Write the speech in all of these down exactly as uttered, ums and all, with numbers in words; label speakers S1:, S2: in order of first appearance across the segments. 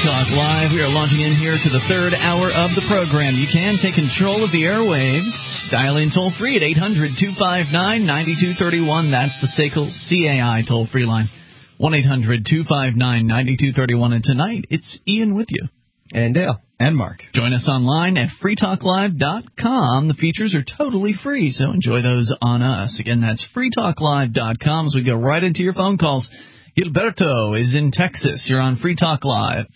S1: Talk Live. We are launching in here to the third hour of the program. You can take control of the airwaves. Dial in toll-free at eight hundred two five nine nine two three one. That's the C A I toll-free line. one eight hundred two five nine nine two three one. And tonight, it's Ian with you.
S2: And Dale. And Mark.
S1: Join us online at free talk live dot com. The features are totally free, so enjoy those on us. Again, that's free talk live dot com as we go right into your phone calls. Gilberto is in Texas. You're on Free Talk Live.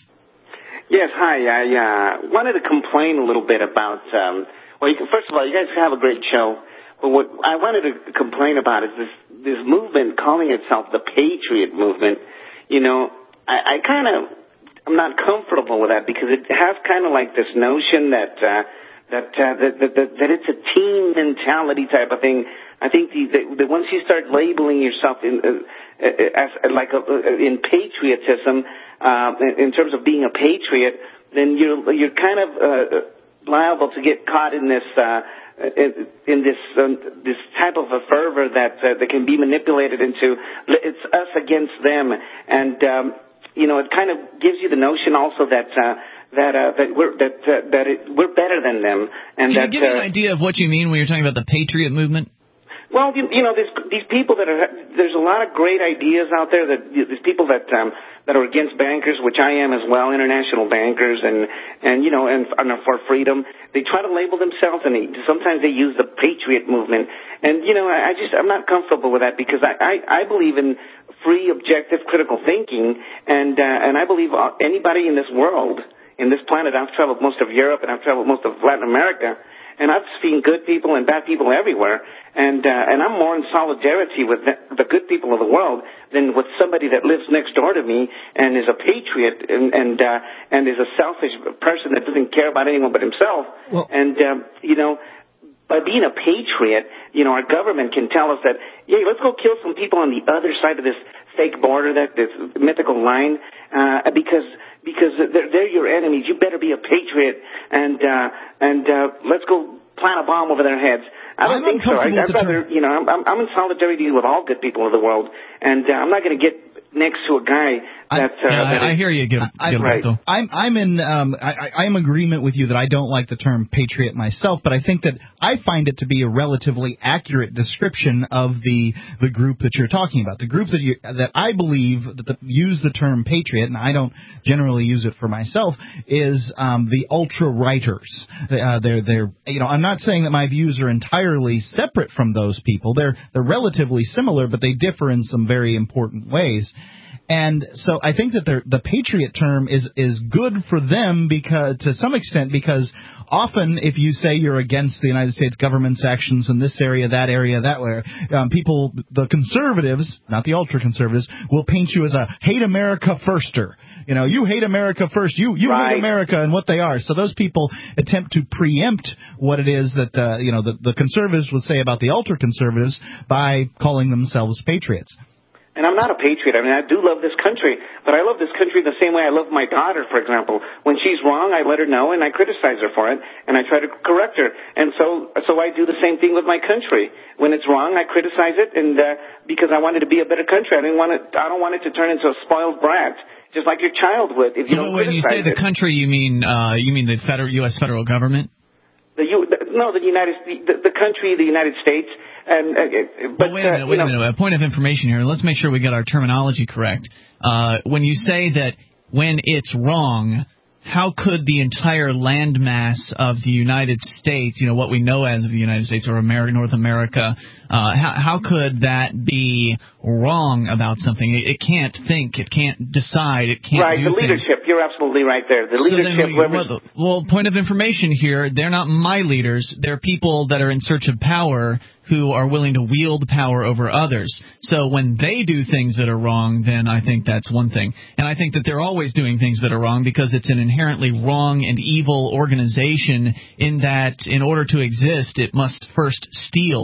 S3: Yes, hi. I uh, wanted to complain a little bit about, um, well, you can, first of all, you guys have a great show. But what I wanted to complain about is this, this movement calling itself the Patriot Movement. You know, I, I kind of, I'm not comfortable with that because it has kind of like this notion that, uh, that, uh, that, that, that, that it's a team mentality type of thing. I think the, the, the once you start labeling yourself in, uh, as like a, in patriotism, uh, in terms of being a patriot, then you're you're kind of uh, liable to get caught in this uh, in, in this um, this type of a fervor that uh, that can be manipulated into it's us against them, and um, you know it kind of gives you the notion also that. Uh, That uh, that we're that uh, that it, we're better than them, and
S1: Can
S3: that.
S1: you give me
S3: uh,
S1: an idea of what you mean when you're talking about the Patriot Movement?
S3: Well, you, you know, there's these people that are. There's a lot of great ideas out there. That there's people that um, that are against bankers, which I am as well, international bankers, and and you know, and, and for freedom. They try to label themselves, and they, sometimes they use the Patriot Movement. And you know, I, I just I'm not comfortable with that because I, I, I believe in free, objective, critical thinking, and uh, and I believe anybody in this world. In this planet, I've traveled most of Europe and I've traveled most of Latin America, and I've seen good people and bad people everywhere, and uh, and I'm more in solidarity with the, the good people of the world than with somebody that lives next door to me and is a patriot and and uh, and is a selfish person that doesn't care about anyone but himself. Well, and um, you know. By being a patriot, you know, our government can tell us that, yeah, let's go kill some people on the other side of this fake border, that this mythical line, uh, because because they're, they're your enemies. You better be a patriot, and uh, and uh, let's go plant a bomb over their heads. I don't
S2: I'm
S3: think so. I, I'd rather,
S2: term.
S3: you know, I'm, I'm in solidarity with all good people of the world, and uh, I'm not going to get next to a guy that. Uh,
S1: yeah,
S3: that
S1: I, I hear you, Gil,
S2: I,
S1: Gilberto.
S2: Right. I'm I'm in um I, I'm in agreement with you that I don't like the term patriot myself, but I think that I find it to be a relatively accurate description of the the group that you're talking about. The group that you that I believe that the, use the term patriot, and I don't generally use it for myself, is um, the ultra righters. Uh, they're they're you know I'm not saying that my views are entirely separate from those people. They're they're relatively similar, but they differ in some very important ways. And so I think that the patriot term is is good for them because to some extent because often if you say you're against the United States government's actions in this area, that area, that way, um, people, the conservatives, not the ultra conservatives, will paint you as a hate America firster. You know, you hate America first. You you
S3: right.
S2: hate America and what they are. So those people attempt to preempt what it is that uh, you know the, the conservatives would say about the ultra conservatives by calling themselves patriots.
S3: And I'm not a patriot. I mean, I do love this country, but I love this country the same way I love my daughter, for example. When she's wrong, I let her know, and I criticize her for it, and I try to correct her. And so so I do the same thing with my country. When it's wrong, I criticize it, and uh, because I want it to be a better country. I didn't want it, I don't want it to turn into a spoiled brat, just like your child would if you
S1: so
S3: don't
S1: when
S3: criticize
S1: you say the
S3: it.
S1: country, you mean uh, you mean the federal U S federal government?
S3: The, U, the no, the United the, the country, the United States. And, uh, but,
S1: well, wait a minute,
S3: uh,
S1: wait
S3: know,
S1: a minute. A point of information here. Let's make sure we get our terminology correct. Uh, when you say that when it's wrong, how could the entire landmass of the United States, you know, what we know as the United States or America, North America, uh, how, how could that be wrong about something? It, it can't think. It can't decide. It can't
S3: right,
S1: do
S3: the leadership.
S1: Things.
S3: You're absolutely right there. The
S1: so
S3: leadership.
S1: Then we, well, well, point of information here, they're not my leaders. They're people that are in search of power who are willing to wield power over others. So when they do things that are wrong, then I think that's one thing. And I think that they're always doing things that are wrong because it's an inherently wrong and evil organization in that in order to exist, it must first steal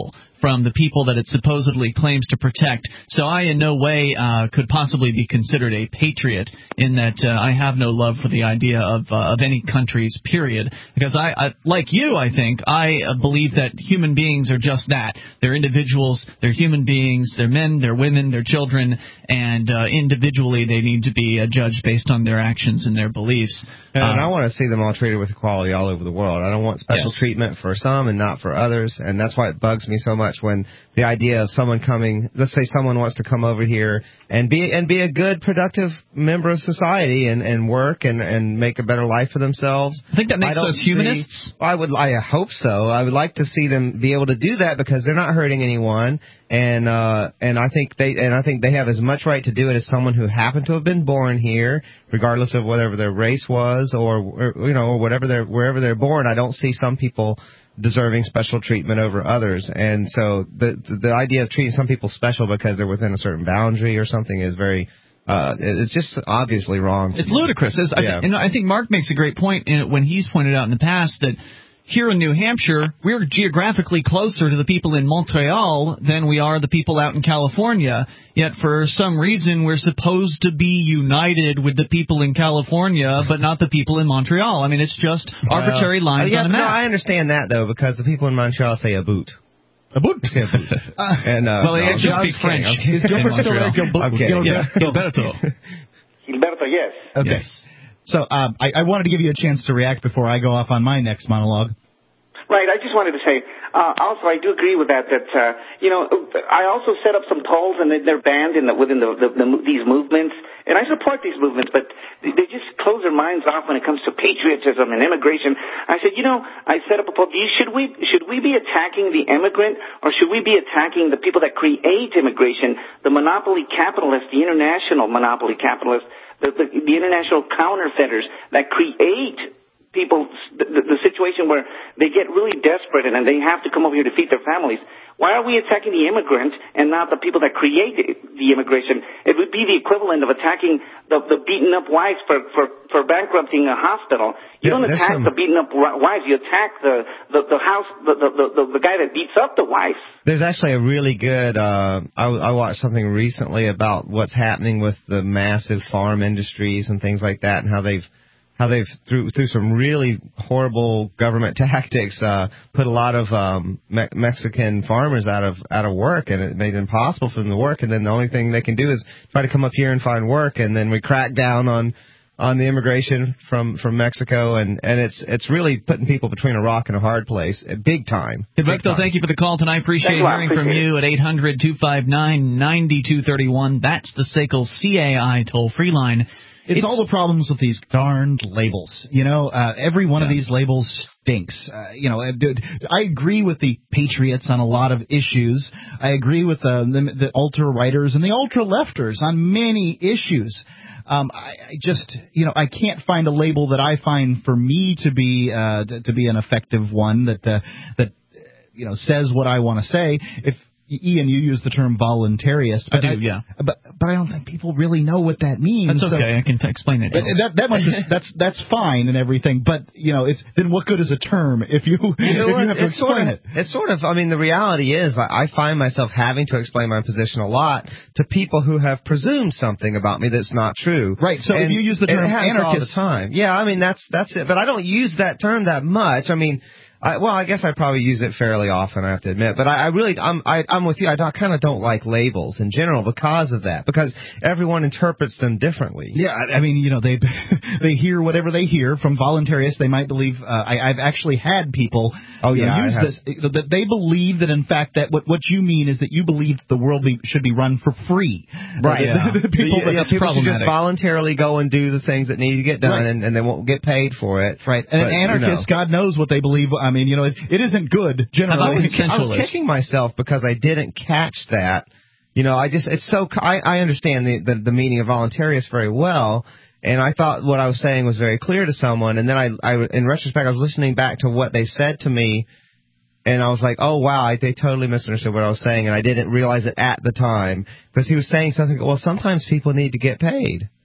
S1: from the people that it supposedly claims to protect. So I in no way uh, could possibly be considered a patriot in that uh, I have no love for the idea of uh, of any countries, period. Because I, I like you, I think, I uh, believe that human beings are just that. They're individuals, they're human beings, they're men, they're women, they're children, and uh, individually they need to be uh, judged based on their actions and their beliefs.
S4: And
S1: uh,
S4: I want to see them all treated with equality all over the world. I don't want special
S1: yes.
S4: treatment for some and not for others, and that's why it bugs me so much when the idea of someone coming, let's say someone wants to come over here and be and be a good, productive member of society and, and work and, and make a better life for themselves.
S1: I think that makes
S4: I
S1: us humanists.
S4: See, I would, I hope so. I would like to see them be able to do that because they're not hurting anyone, and uh, and I think they and I think they have as much right to do it as someone who happened to have been born here, regardless of whatever their race was or, or you know or whatever they're wherever they're born. I don't see some people deserving special treatment over others, and so the, the the idea of treating some people special because they're within a certain boundary or something is very uh it's just obviously wrong.
S1: It's ludicrous. It's,
S4: yeah.
S1: I, th- and I think Mark makes a great point in it when he's pointed out in the past that here in New Hampshire, we're geographically closer to the people in Montreal than we are the people out in California. Yet for some reason, we're supposed to be united with the people in California, but not the people in Montreal. I mean, it's just arbitrary
S4: well,
S1: lines
S4: yeah,
S1: on a map.
S4: No, I understand that, though, because the people in Montreal say a boot.
S2: A boot.
S4: Yeah, boot. uh, and, uh,
S1: well, they
S4: no,
S1: actually
S4: I'm
S1: speak French.
S4: kidding.
S1: Is Gilbert still there?
S4: Gilberto.
S1: Yeah. Gilberto.
S3: Gilberto, yes.
S2: Okay.
S1: Yes.
S2: So um, I, I wanted to give you a chance to react before I go off on my next monologue.
S3: Right. I just wanted to say, uh, also, I do agree with that, that, uh, you know, I also set up some tolls and they're banned in the, within the, the, the, these movements. And I support these movements, but they just close their minds off when it comes to patriotism and immigration. I said, you know, I set up a poll. Should we, should we be attacking the immigrant or should we be attacking the people that create immigration, the monopoly capitalists, the international monopoly capitalists, the, the, the international counterfeiters that create people, the, the situation where they get really desperate and they have to come over here to feed their families. Why are we attacking the immigrant and not the people that create the immigration? It would be the equivalent of attacking the, the beaten-up wives for, for, for bankrupting a hospital. You
S4: Yeah,
S3: don't attack
S4: some...
S3: the beaten-up wives. You attack the, the, the house, the, the, the, the guy that beats up the wife.
S4: There's actually a really good, uh, I, I watched something recently about what's happening with the massive farm industries and things like that and how they've how they've, through through some really horrible government tactics, uh, put a lot of um, Me- Mexican farmers out of out of work, and it made it impossible for them to work. And then the only thing they can do is try to come up here and find work. And then we crack down on on the immigration from, from Mexico, and, and it's it's really putting people between a rock and a hard place, big time.
S1: Gilberto, thank you for the call tonight. Appreciate hearing from you at eight hundred, two five nine, nine two three one. That's the S A C L C A I toll-free line.
S2: It's,
S1: it's
S2: all the problems with these darned labels. You know, uh, every one
S1: yeah.
S2: of these labels stinks. Uh, you know, I agree with the patriots on a lot of issues. I agree with the, the, the ultra-righters and the ultra-lefters on many issues. Um, I, I just, you know, I can't find a label that I find for me to be uh, to, to be an effective one that uh, that you know says what I want to say. If Ian, you use the term voluntarist.
S1: But I do,
S2: I,
S1: yeah.
S2: But but I don't think people really know what that means.
S1: That's okay.
S2: So,
S1: I can t- explain it.
S2: But that that might just, that's that's fine and everything. But you know, it's then what good is a term if you,
S4: you know,
S2: if you have to
S4: it's sort
S2: explain
S4: of,
S2: it?
S4: It's sort of. I mean, the reality is, I, I find myself having to explain my position a lot to people who have presumed something about me that's not true.
S2: Right. So
S4: and
S2: if you use the term
S4: it happens
S2: anarchist
S4: all the time, yeah. I mean, that's that's it. But I don't use that term that much. I mean. I, well, I guess I probably use it fairly often, I have to admit. But I, I really, I'm, I, I'm with you. I kind of don't like labels in general because of that, because everyone interprets them differently.
S2: Yeah, I mean, you know, they they hear whatever they hear from voluntarists. They might believe. Uh, I, I've actually had people
S4: oh, yeah,
S2: know, use this you know, that they believe that in fact that what what you mean is that you believe the world be, should be run for free.
S4: Right.
S2: Uh,
S4: Yeah.
S2: the, the people
S4: yeah,
S2: that's
S4: people should
S2: problematic.
S4: just voluntarily go and do the things that need to get done,
S2: right.
S4: and, and they won't get paid for it.
S2: Right. And
S4: but,
S2: an anarchist,
S4: you know.
S2: God knows what they believe. I mean, you know, it, it isn't good generally.
S4: I was, I was kicking myself because I didn't catch that. You know, I just, it's so, I, I understand the, the, the meaning of voluntarist very well, and I thought what I was saying was very clear to someone, and then I, I in retrospect, I was listening back to what they said to me, and I was like, oh, wow, I, they totally misunderstood what I was saying, and I didn't realize it at the time, because he was saying something, well, sometimes people need to get paid.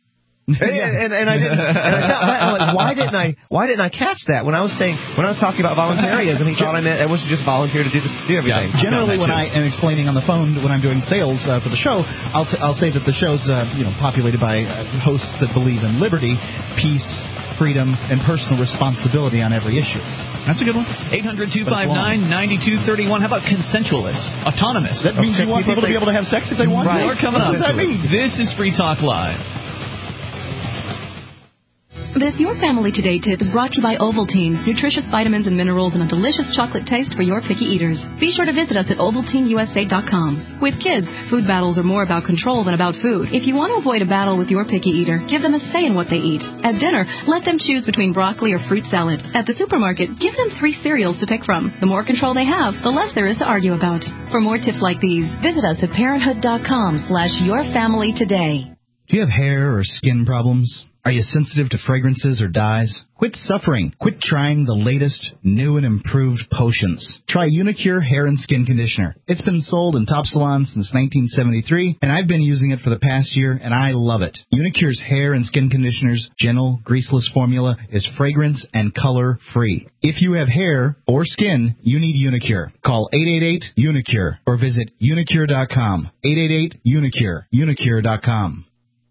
S4: And, and, and I didn't. And I felt bad. I'm like, why didn't I? Why didn't I catch that when I was saying when I was talking about voluntarism? He thought I meant everyone should just volunteer to do this, do everything.
S2: Yeah, generally, when I am explaining on the phone when I'm doing sales uh, for the show, I'll t- I'll say that the show's uh, you know populated by uh, hosts that believe in liberty, peace, freedom, and personal responsibility on every issue.
S1: That's a good one. eight hundred, two five nine, nine two three one. How about consensualist? Autonomous.
S2: That means okay. you want people to be able to have sex if they want
S1: right.
S2: to?
S1: More coming
S2: what
S1: up.
S2: does that mean?
S1: This is Free Talk Live.
S5: This Your Family Today tip is brought to you by Ovaltine, nutritious vitamins and minerals and a delicious chocolate taste for your picky eaters. Be sure to visit us at Ovaltine U S A dot com. With kids, food battles are more about control than about food. If you want to avoid a battle with your picky eater, give them a say in what they eat. At dinner, let them choose between broccoli or fruit salad. At the supermarket, give them three cereals to pick from. The more control they have, the less there is to argue about. For more tips like these, visit us at parenthood dot com slash your family today.
S2: Do you have hair or skin problems? Are you sensitive to fragrances or dyes? Quit suffering. Quit trying the latest, new and improved potions. Try Unicure Hair and Skin Conditioner. It's been sold in top salons since nineteen seventy-three, and I've been using it for the past year, and I love it. Unicure's Hair and Skin Conditioner's gentle, greaseless formula is fragrance and color-free. If you have hair or skin, you need Unicure. Call eight eight eight, Unicure or visit unicure dot com. eight eight eight, Unicure. unicure dot com.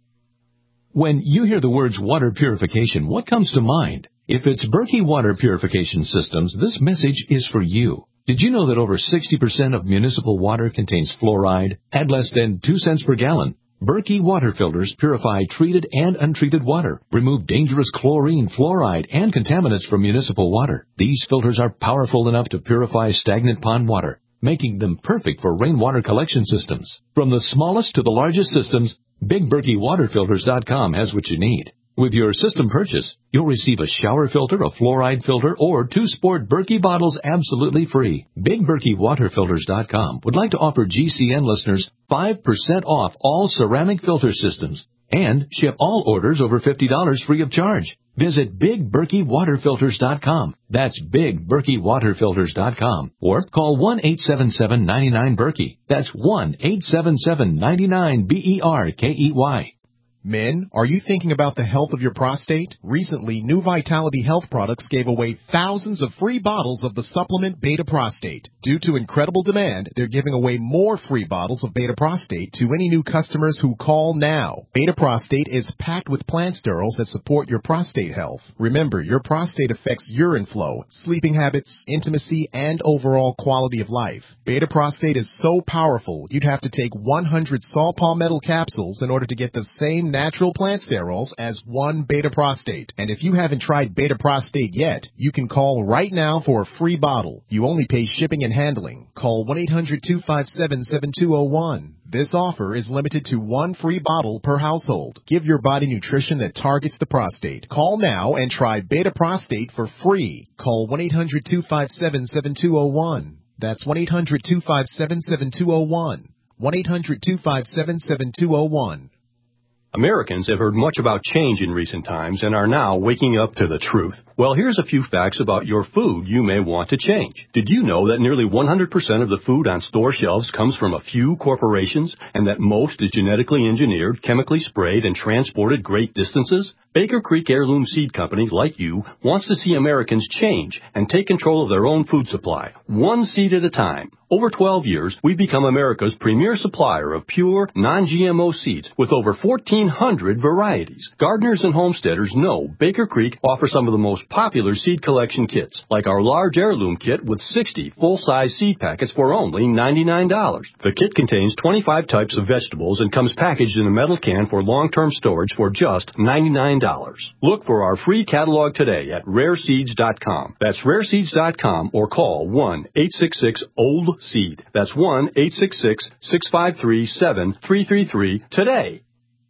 S6: When you hear the words water purification, what comes to mind? If it's Berkey Water Purification Systems, this message is for you. Did you know that over sixty percent of municipal water contains fluoride at less than two cents per gallon? Berkey water filters purify treated and untreated water, remove dangerous chlorine, fluoride, and contaminants from municipal water. These filters are powerful enough to purify stagnant pond water, making them perfect for rainwater collection systems. From the smallest to the largest systems, Big Berkey Water Filters dot com has what you need. With your system purchase, you'll receive a shower filter, a fluoride filter, or two sport Berkey bottles absolutely free. Big Berkey Water Filters dot com would like to offer G C N listeners five percent off all ceramic filter systems and ship all orders over fifty dollars free of charge. Visit Big Berkey Water Filters dot com. That's Big Berkey Water Filters dot com. Or call one eight seven seven, nine nine, Berkey. That's one eight seven seven, nine nine, B E R K E Y.
S7: Men, are you thinking about the health of your prostate? Recently, New Vitality Health Products gave away thousands of free bottles of the supplement Beta Prostate. Due to incredible demand, they're giving away more free bottles of Beta Prostate to any new customers who call now. Beta Prostate is packed with plant sterols that support your prostate health. Remember, your prostate affects urine flow, sleeping habits, intimacy, and overall quality of life. Beta Prostate is so powerful, you'd have to take one hundred saw palmetto capsules in order to get the same natural plant sterols as one Beta Prostate. And if you haven't tried Beta Prostate yet, you can call right now for a free bottle. You only pay shipping and handling. Call one eight hundred, two five seven, seven two zero one. This offer is limited to one free bottle per household. Give your body nutrition that targets the prostate. Call now and try Beta Prostate for free. Call one eight hundred, two five seven, seven two zero one. That's one eight hundred, two five seven, seven two zero one. one eight hundred, two five seven, seven two zero one.
S8: Americans have heard much about change in recent times and are now waking up to the truth. Well, here's a few facts about your food you may want to change. Did you know that nearly one hundred percent of the food on store shelves comes from a few corporations and that most is genetically engineered, chemically sprayed, and transported great distances? Baker Creek Heirloom Seed Company, like you, wants to see Americans change and take control of their own food supply, one seed at a time. Over twelve years, we've become America's premier supplier of pure, non-G M O seeds with over fourteen hundred varieties. Gardeners and homesteaders know Baker Creek offers some of the most popular seed collection kits, like our large heirloom kit with sixty full-size seed packets for only ninety-nine dollars. The kit contains twenty-five types of vegetables and comes packaged in a metal can for long-term storage for just ninety-nine dollars. Look for our free catalog today at rare seeds dot com. That's rare seeds dot com or call one eight six six, old seed. That's one eight six six, six five three, seven three three three today.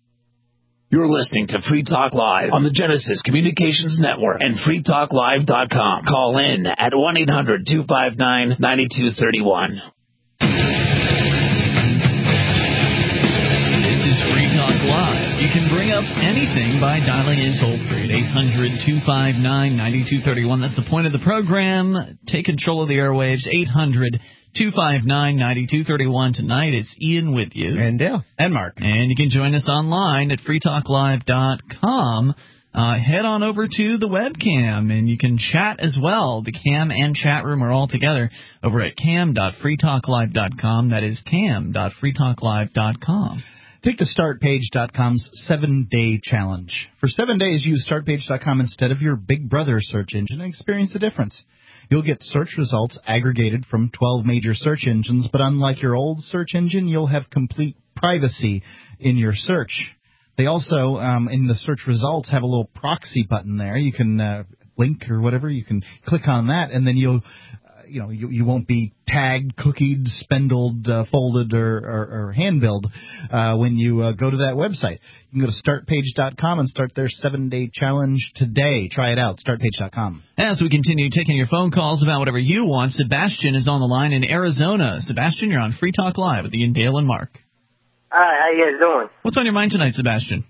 S9: You're listening to Free Talk Live on the Genesis Communications Network and free talk live dot com. Call in at one eight hundred, two five nine, nine two three one.
S1: This is Free Free Talk Live. You can bring up anything by dialing in toll-free at eight hundred, two five nine, nine two three one. That's the point of the program. Take control of the airwaves, eight hundred, two five nine, nine two three one. Tonight, it's Ian with you.
S4: And Dale.
S2: And Mark.
S1: And you can join us online at free talk live dot com. Uh, head on over to the webcam, and you can chat as well. The cam and chat room are all together over at cam dot free talk live dot com. That is cam dot free talk live dot com.
S2: Take the start page dot com's seven-day challenge. For seven days, use start page dot com instead of your Big Brother search engine and experience the difference. You'll get search results aggregated from twelve major search engines, but unlike your old search engine, you'll have complete privacy in your search. They also, um, in the search results, have a little proxy button there. You can uh, link or whatever. You can click on that, and then you'll, uh, you know, you, you won't be tagged, cookied, spindled, uh, folded, or, or, or hand-billed uh, when you uh, go to that website. You can go to start page dot com and start their seven-day challenge today. Try it out, start page dot com.
S1: As we continue taking your phone calls about whatever you want, Sebastian is on the line in Arizona. Sebastian, you're on Free Talk Live with Ian, Dale, and Mark.
S10: Hi, how you guys doing?
S1: What's on your mind tonight, Sebastian?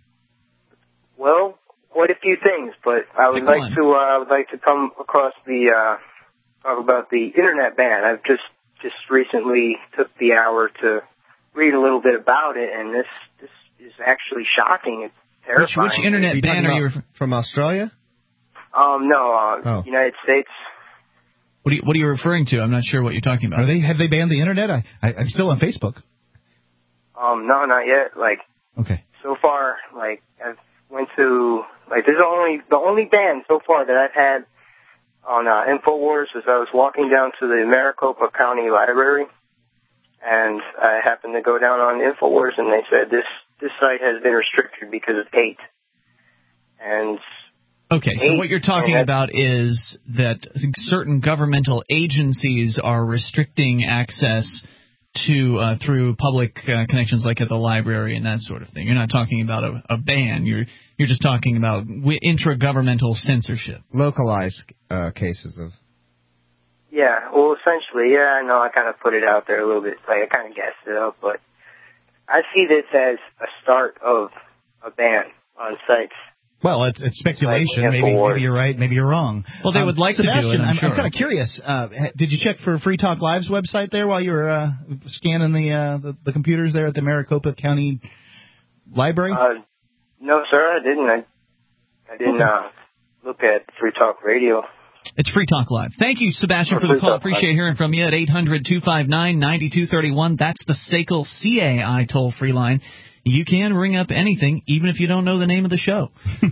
S10: Well, quite a few things, but I would
S1: Pick
S10: like
S1: one.
S10: to uh, I would like to come across the uh, talk about the internet ban. I've just just recently took the hour to read a little bit about it, and this this is actually shocking. It's
S1: Which,
S10: terrifying.
S1: which internet
S4: you
S1: ban
S4: talking
S1: are you
S4: about
S1: refer-
S4: from Australia?
S10: Um, no, uh,
S4: Oh.
S10: United States.
S1: what, are you, what are you referring to? I'm not sure what you're talking about.
S2: Are they have they banned the internet? I, I I'm still on Facebook.
S10: Um, no, not yet. Like
S2: Okay.
S10: so far, like I've went to like there's only the only ban so far that I've had on uh, InfoWars is I was walking down to the Maricopa County Library, and I happened to go down on InfoWars, and they said this this site has been restricted because of hate. And
S1: Okay, so
S10: hate,
S1: what you're talking
S10: and
S1: about is that certain governmental agencies are restricting access to uh, through public uh, connections, like at the library and that sort of thing. You're not talking about a, a ban. You're you're just talking about w- intragovernmental censorship.
S4: Localized uh, cases of.
S10: yeah, well, essentially, yeah, I know I kind of put it out there a little bit, like I kind of gassed it up, but I see this as a start of a ban on sites.
S2: Well, it's, it's speculation.
S10: Like
S2: Maybe,
S10: InfoWars.
S2: maybe you're right. Maybe you're wrong.
S1: Well, they would like to do it,
S2: Sebastian,
S1: I'm
S2: I'm,
S1: sure.
S2: I'm kind of curious. Uh, ha- did you check for Free Talk Live's website there while you were uh, scanning the, uh, the the computers there at the Maricopa County Library?
S10: Uh, no, sir, I didn't. I, I didn't
S2: Okay.
S10: uh, look at Free Talk Radio.
S1: It's Free Talk Live. Thank you, Sebastian,
S10: Oh,
S1: for the
S10: Free
S1: call.
S10: Talk Live.
S1: Appreciate hearing from you at eight hundred, two five nine, nine two three one. That's the S A C L C A I toll-free line. You can ring up anything, even if you don't know the name of the show.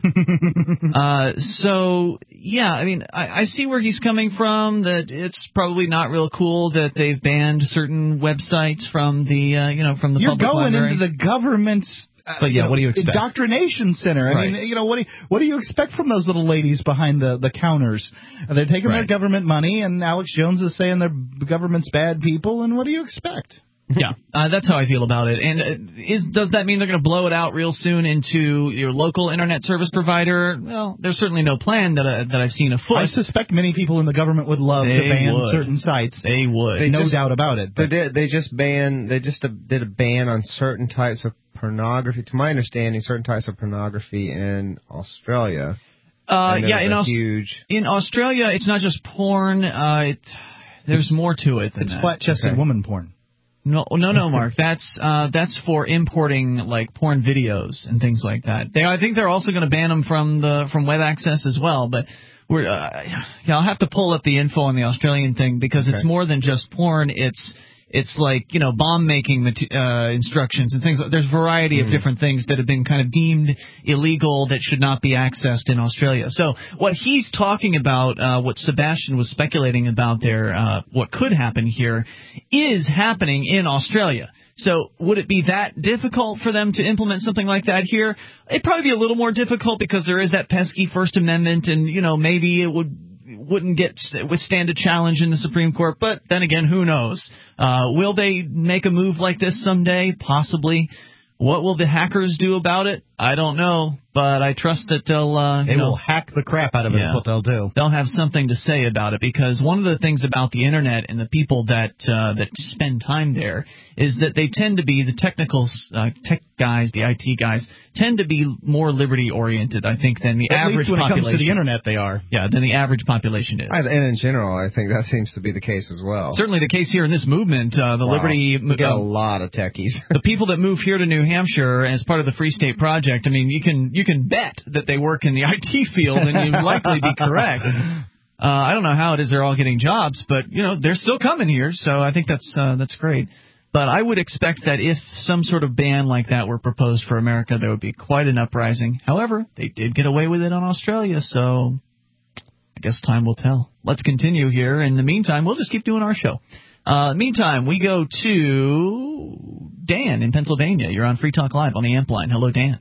S1: uh, so, yeah, I mean, I, I see where he's coming from, that it's probably not real cool that they've banned certain websites from the, uh, you know, from the
S2: You're
S1: public
S2: going
S1: library.
S2: into the government's uh,
S1: But, yeah,
S2: know,
S1: what do you expect?
S2: indoctrination center. I
S1: Right.
S2: mean, you know, what do you, what do you expect from those little ladies behind the, the counters? They're taking their
S1: Right.
S2: government money, and Alex Jones is saying their government's bad people, and what do you expect?
S1: Yeah, uh, that's how I feel about it. And uh, is does that mean they're going to blow it out real soon into your local internet service provider? Well, there's certainly no plan that uh, that I've seen afoot.
S2: I suspect many people in the government would love
S1: They
S2: to ban
S1: would.
S2: certain sites.
S1: They would.
S4: They
S2: no
S4: just-
S2: doubt about it.
S4: They
S2: But
S4: did. They just banned. They just uh, did a ban on certain types of pornography. To my understanding, certain types of pornography in Australia.
S1: Uh,
S4: And there
S1: yeah,
S4: was
S1: in,
S4: a
S1: Aus-
S4: huge.
S1: in Australia, it's not just porn. Uh, it, there's more to it than
S2: it's
S1: that.
S2: flat-chested
S4: Okay.
S2: woman porn.
S1: No, no, no, Mark. That's uh, that's for importing like porn videos and things like that. They, I think they're also going to ban them from the from web access as well. But we're, uh, yeah, I'll have to pull up the info on the Australian thing because it's
S4: Okay.
S1: more than just porn. It's it's like, you know, bomb making mate- uh, instructions and things. There's a variety of
S4: Mm.
S1: different things that have been kind of deemed illegal that should not be accessed in Australia. So what he's talking about, uh, what Sebastian was speculating about there, uh, what could happen here, is happening in Australia. So would it be that difficult for them to implement something like that here? It'd probably be a little more difficult because there is that pesky First Amendment, and, you know, maybe it would wouldn't get withstand a challenge in the Supreme Court. But then again, who knows? Uh, will they make a move like this someday? Possibly. What will the hackers do about it? I don't know, but I trust that they'll... Uh,
S2: they
S1: you know,
S2: will hack the crap out of it,
S1: yeah,
S2: is what they'll do.
S1: They'll have something to say about it, because one of the things about the Internet and the people that uh, that spend time there is that they tend to be, the technical uh, tech guys, the I T guys, tend to be more liberty-oriented, I think, than the
S2: At
S1: average
S2: least when
S1: population.
S2: it comes to the Internet, they are.
S1: Yeah, than the average population is.
S4: And in general, I think that seems to be the case as well.
S1: Certainly the case here in this movement, uh, the
S4: wow.
S1: Liberty...
S4: We get
S1: uh,
S4: a lot of techies.
S1: The people that move here to New Hampshire as part of the Free State Project, I mean, you can you can bet that they work in the I T field, and you'd likely be correct. Uh, I don't know how it is they're all getting jobs, but, you know, they're still coming here, so I think that's uh, that's great. But I would expect that if some sort of ban like that were proposed for America, there would be quite an uprising. However, they did get away with it on Australia, so I guess time will tell. Let's continue here. In the meantime, we'll just keep doing our show. Uh, meantime, we go to Dan in Pennsylvania. You're on Free Talk Live on the Amp line. Hello, Dan.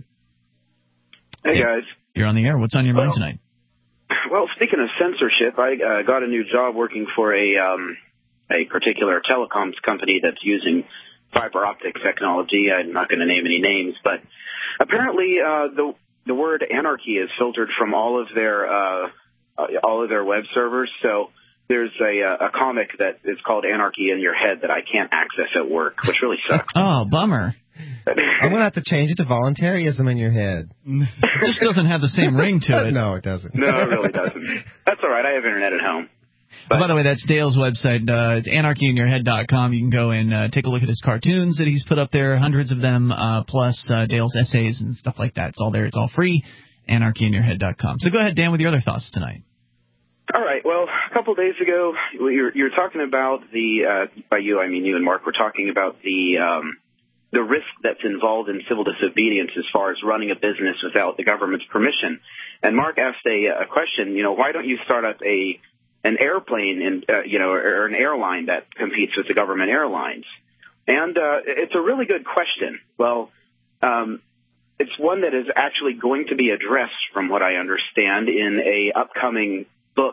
S11: Hey, guys.
S1: You're on the air. What's on your
S11: well,
S1: mind tonight?
S11: Well, speaking of censorship, I uh, got a new job working for a um, a particular telecoms company that's using fiber optic technology. I'm not going to name any names, but apparently uh, the the word anarchy is filtered from all of their uh, all of their web servers. So there's a a comic that is called Anarchy in Your Head that I can't access at work, which really sucks.
S1: Oh, bummer.
S4: I'm going to have to change it to voluntarism in your head.
S1: It just doesn't have the same ring to it.
S4: No, it doesn't.
S11: No, it really doesn't. That's all right. I have internet at home.
S1: But, by the way, that's Dale's website, uh, anarchy in your head dot com. You can go and uh, take a look at his cartoons that he's put up there, hundreds of them, uh, plus uh, Dale's essays and stuff like that. It's all there. It's all free, anarchy in your head dot com. So go ahead, Dan, with your other thoughts tonight.
S11: All right. Well, a couple of days ago, you were, you were talking about the, uh, by you, I mean you and Mark, were talking about the um, the risk that's involved in civil disobedience as far as running a business without the government's permission. And Mark asked a, a question, you know, why don't you start up a an airplane, in, uh, you know, or, or an airline that competes with the government airlines? And uh, it's a really good question. Well, um, it's one that is actually going to be addressed, from what I understand, in a upcoming book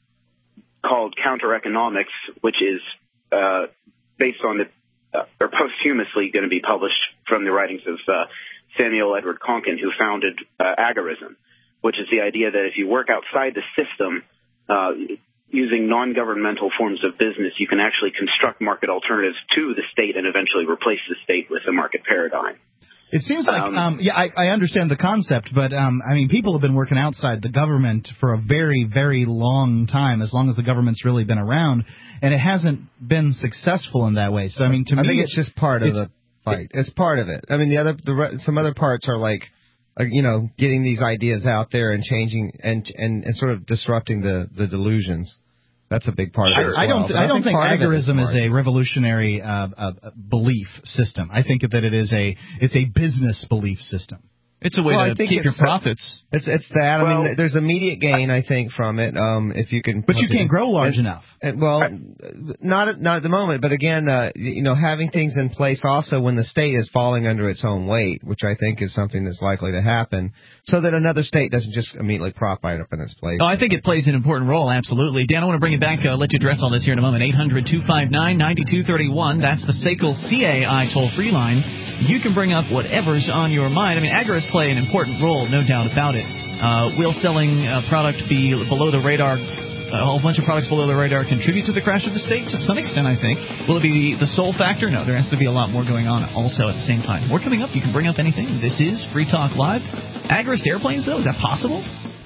S11: called Counter Economics, which is uh, based on the, uh, or posthumously going to be published from the writings of uh, Samuel Edward Konkin, who founded uh, agorism, which is the idea that if you work outside the system, uh, using non-governmental forms of business, you can actually construct market alternatives to the state and eventually replace the state with a market paradigm.
S2: It seems like, um, um, yeah, I, I understand the concept, but, um, I mean, people have been working outside the government for a very, very long time, as long as the government's really been around, and it hasn't been successful in that way. So, I mean, to
S4: I
S2: me...
S4: think it's just part of the fight. It's part of it. I mean, the other, the some other parts are like, uh, you know, getting these ideas out there and changing and and, and sort of disrupting the, the delusions. That's a big part of it. as
S2: I don't.
S4: well.
S2: Th- I, I don't think agorism is,
S4: is
S2: a revolutionary uh, uh, belief system. I think that it is a. It's a business belief system.
S1: It's a way
S4: well,
S1: to
S4: I think
S1: keep your
S4: a,
S1: profits.
S4: It's it's that.
S11: Well,
S4: I mean, there's immediate gain, I think, from it. Um, if you can.
S2: But you can't
S4: it,
S2: grow large
S4: and,
S2: enough.
S4: And, well, not at, not at the moment. But again, uh, you know, having things in place also when the state is falling under its own weight, which I think is something that's likely to happen, so that another state doesn't just immediately prop right up in its place.
S1: Oh, I think it plays an important role, absolutely. Dan, I want to bring it back, uh, let you address all this here in a moment. eight hundred two five nine nine two three one. That's the S A C L C A I toll-free line. You can bring up whatever's on your mind. I mean, agorists play an important role, no doubt about it. Uh, will selling uh, product be below the radar? A whole bunch of products below the radar contribute to the crash of the state? To some extent, I think. Will it be the sole factor? No, there has to be a lot more going on also at the same time. More coming up. You can bring up anything. This is Free Talk Live. Agorist airplanes, though, is that possible?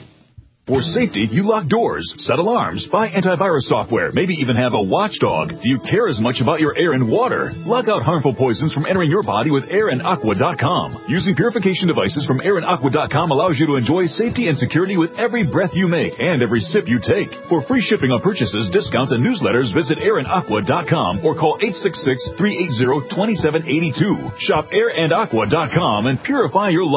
S12: For safety, you lock doors, set alarms, buy antivirus software, maybe even have a watchdog. Do you care as much about your air and water? Lock out harmful poisons from entering your body with air and aqua dot com. Using purification devices from air and aqua dot com allows you to enjoy safety and security with every breath you make and every sip you take. For free shipping on purchases, discounts, and newsletters, visit air and aqua dot com or call eight six six, three eight zero, two seven eight two. Shop air and aqua dot com and purify your life.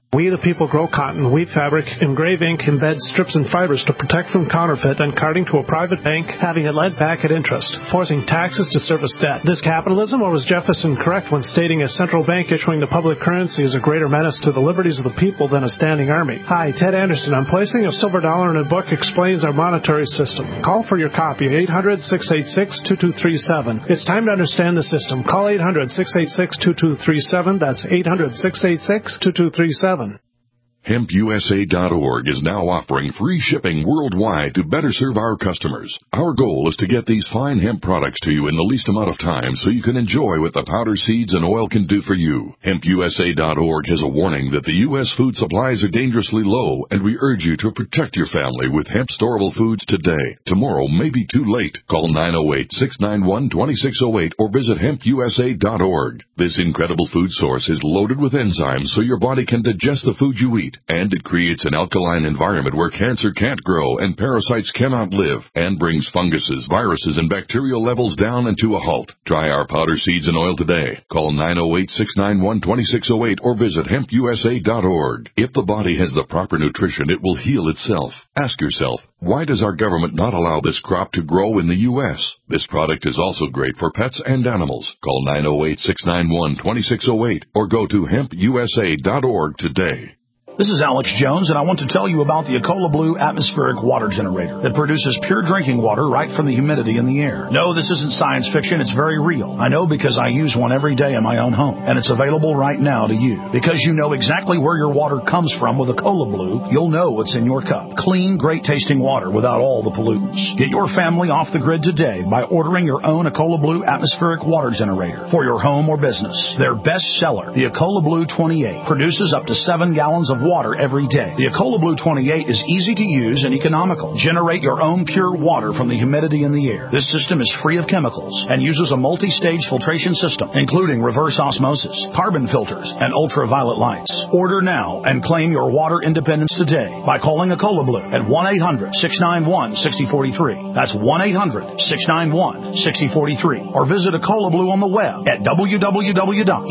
S13: We the people grow cotton, weave fabric, engrave ink, embed strips and fibers to protect from counterfeit and carting to a private bank, having it lent back at interest, forcing taxes to service debt. This capitalism, or was Jefferson correct when stating a central bank issuing the public currency is a greater menace to the liberties of the people than a standing army? Hi, Ted Anderson. I'm placing a silver dollar in a book explains our monetary system. Call for your copy, eight hundred, six eight six, two two three seven. It's time to understand the system. Call eight hundred, six eight six, two two three seven. That's eight hundred, six eight six, two two three seven.
S14: hemp u s a dot org is now offering free shipping worldwide to better serve our customers. Our goal is to get these fine hemp products to you in the least amount of time so you can enjoy what the powder, seeds, and oil can do for you. hemp u s a dot org has a warning that the U S food supplies are dangerously low, and we urge you to protect your family with hemp storable foods today. Tomorrow may be too late. Call nine oh eight, six nine one, two six oh eight or visit hemp u s a dot org. This incredible food source is loaded with enzymes so your body can digest the food you eat. And it creates an alkaline environment where cancer can't grow and parasites cannot live, and brings funguses, viruses, and bacterial levels down and to a halt. Try our powder, seeds, and oil today. Call nine oh eight, six nine one, two six oh eight or visit hemp u s a dot org. If the body has the proper nutrition, it will heal itself. Ask yourself, why does our government not allow this crop to grow in the U S? This product is also great for pets and animals. Call nine oh eight, six nine one, two six oh eight or go to hemp u s a dot org today.
S15: This is Alex Jones, and I want to tell you about the Ecola Blue atmospheric water generator that produces pure drinking water right from the humidity in the air. No, this isn't science fiction. It's very real. I know because I use one every day in my own home, and it's available right now to you. Because you know exactly where your water comes from with Ecola Blue, you'll know what's in your cup. Clean, great-tasting water without all the pollutants. Get your family off the grid today by ordering your own Ecola Blue atmospheric water generator for your home or business. Their best seller, the Ecola Blue twenty-eight, produces up to seven gallons of water water every day. The Ecola Blue twenty-eight is easy to use and economical. Generate your own pure water from the humidity in the air. This system is free of chemicals and uses a multi-stage filtration system, including reverse osmosis, carbon filters, and ultraviolet lights. Order now and claim your water independence today by calling Ecola Blue at one eight hundred, six nine one, six oh four three. That's one eight hundred, six nine one, six oh four three. Or visit Ecola Blue on the web at w w w dot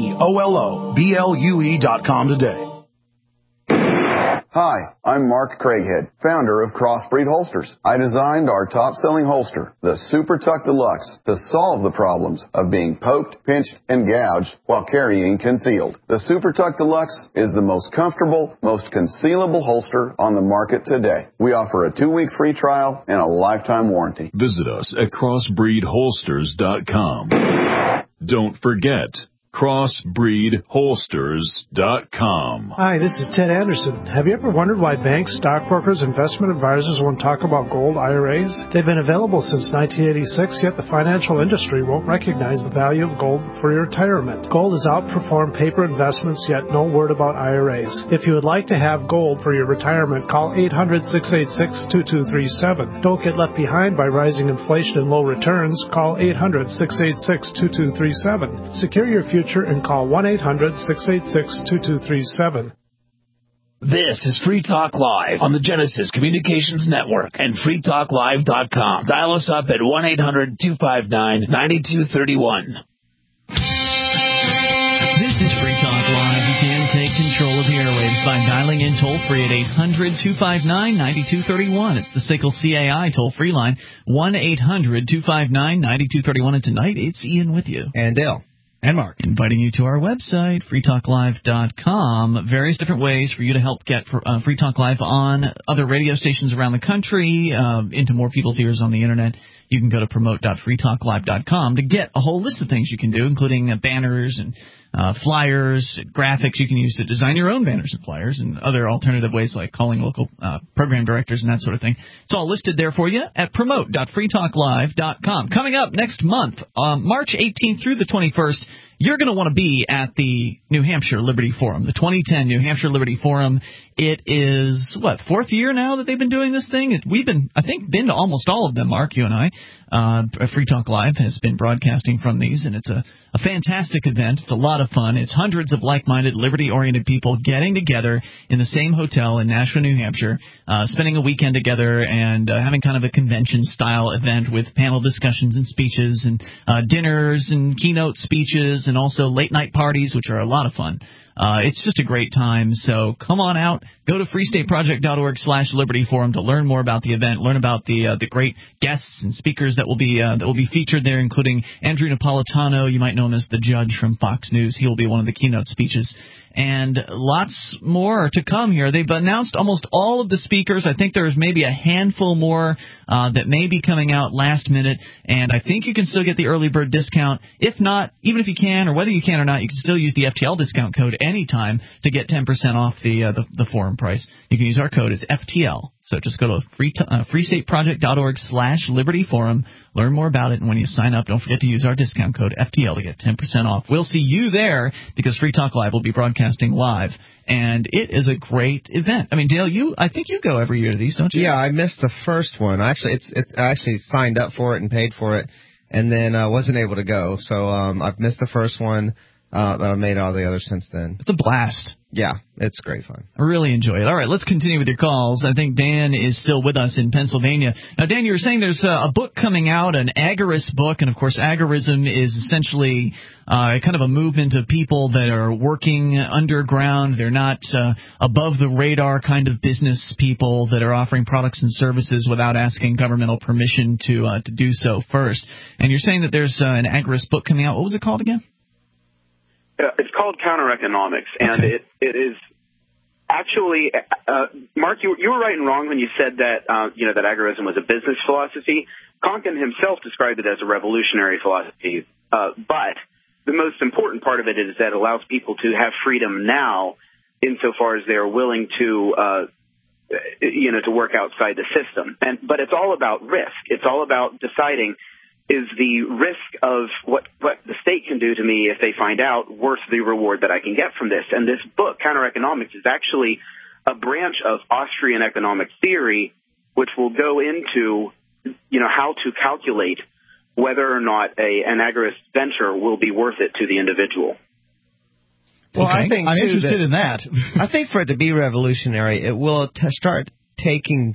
S15: ecola blue dot com today.
S16: Hi, I'm Mark Craighead, founder of Crossbreed Holsters. I designed our top-selling holster, the Super Tuck Deluxe, to solve the problems of being poked, pinched, and gouged while carrying concealed. The Super Tuck Deluxe is the most comfortable, most concealable holster on the market today. We offer a two-week free trial and a lifetime warranty.
S12: Visit us at crossbreed holsters dot com. Don't forget, crossbreed holsters dot com.
S13: Hi, this is Ted Anderson. Have you ever wondered why banks, stockbrokers, investment advisors won't talk about gold I R As? They've been available since nineteen eighty-six, yet the financial industry won't recognize the value of gold for your retirement. Gold has outperformed paper investments, yet no word about I R As. If you would like to have gold for your retirement, call eight hundred, six eight six, two two three seven. Don't get left behind by rising inflation and low returns. Call eight hundred, six eight six, two two three seven. Secure your future and call one eight hundred, six eight six, two two three seven.
S9: This is Free Talk Live on the Genesis Communications Network and free talk live dot com. Dial us up at one eight hundred, two five nine, nine two three one.
S1: This is Free Talk Live. You can take control of the airwaves by dialing in toll-free at eight hundred, two five nine, nine two three one. It's the S I C L C A I toll-free line, one eight hundred, two five nine, nine two three one. And tonight, it's Ian with you.
S2: And Dale. And Mark.
S1: Inviting you to our website, free talk live dot com. Various different ways for you to help get uh, Free Talk Live on other radio stations around the country, uh, into more people's ears on the Internet. You can go to promote dot free talk live dot com to get a whole list of things you can do, including uh, banners and uh, flyers, graphics you can use to design your own banners and flyers, and other alternative ways like calling local uh, program directors and that sort of thing. It's all listed there for you at promote dot free talk live dot com. Coming up next month, um, March eighteenth through the twenty-first, you're going to want to be at the New Hampshire Liberty Forum, the twenty ten New Hampshire Liberty Forum. It is, what, fourth year now that they've been doing this thing? It, we've been, I think, been to almost all of them, Mark, you and I. Uh, Free Talk Live has been broadcasting from these, and it's a, a fantastic event. It's a lot of fun. It's hundreds of like-minded, liberty-oriented people getting together in the same hotel in Nashua, New Hampshire, uh, spending a weekend together and uh, having kind of a convention-style event with panel discussions and speeches and uh, dinners and keynote speeches and also late night parties, which are a lot of fun. Uh, it's just a great time, so come on out. Go to freestateproject.org slash Liberty Forum to learn more about the event, learn about the uh, the great guests and speakers that will be uh, that will be featured there, including Andrew Napolitano. You might know him as the judge from Fox News. He will be one of the keynote speeches. And lots more to come here. They've announced almost all of the speakers. I think there's maybe a handful more uh, that may be coming out last minute. And I think you can still get the early bird discount. If not, even if you can, or whether you can or not, you can still use the F T L discount code anytime to get ten percent off the, uh, the the forum price. You can use our code as F T L. So just go to free t- uh, freestateproject.org slash Liberty Forum. Learn more about it. And when you sign up, don't forget to use our discount code F T L to get ten percent off. We'll see you there because Free Talk Live will be broadcasting live. And it is a great event. I mean, Dale, you I think you go every year to these, don't you?
S4: Yeah, I missed the first one. Actually, it's, it's I actually signed up for it and paid for it, and then I uh, wasn't able to go. So um, I've missed the first one, uh, but I've made all the others since then.
S1: It's a blast.
S4: Yeah, it's great fun.
S1: I really enjoy it. All right, let's continue with your calls. I think Dan is still with us in Pennsylvania. Now, Dan, you were saying there's a, a book coming out, an agorist book, and, of course, agorism is essentially uh, kind of a movement of people that are working underground. They're not uh, above-the-radar kind of business people that are offering products and services without asking governmental permission to uh, to do so first. And you're saying that there's uh, an agorist book coming out. What was it called again?
S11: Uh, it's called Counter Economics, and
S1: okay.
S11: it, it is actually, uh, Mark, you, you were right and wrong when you said that, uh, you know, that agorism was a business philosophy. Konkin himself described it as a revolutionary philosophy, uh, but the most important part of it is that it allows people to have freedom now insofar as they are willing to, uh, you know, to work outside the system. And, but it's all about risk. It's all about deciding, is the risk of what, what the state can do to me if they find out worth the reward that I can get from this? And this book, Counter Economics, is actually a branch of Austrian economic theory which will go into, you know, how to calculate whether or not a, an agorist venture will be worth it to the individual.
S4: Well,
S2: okay.
S4: I think
S2: I'm
S4: too,
S2: interested
S4: that,
S2: in that.
S4: I think for it to be revolutionary, it will t- start taking...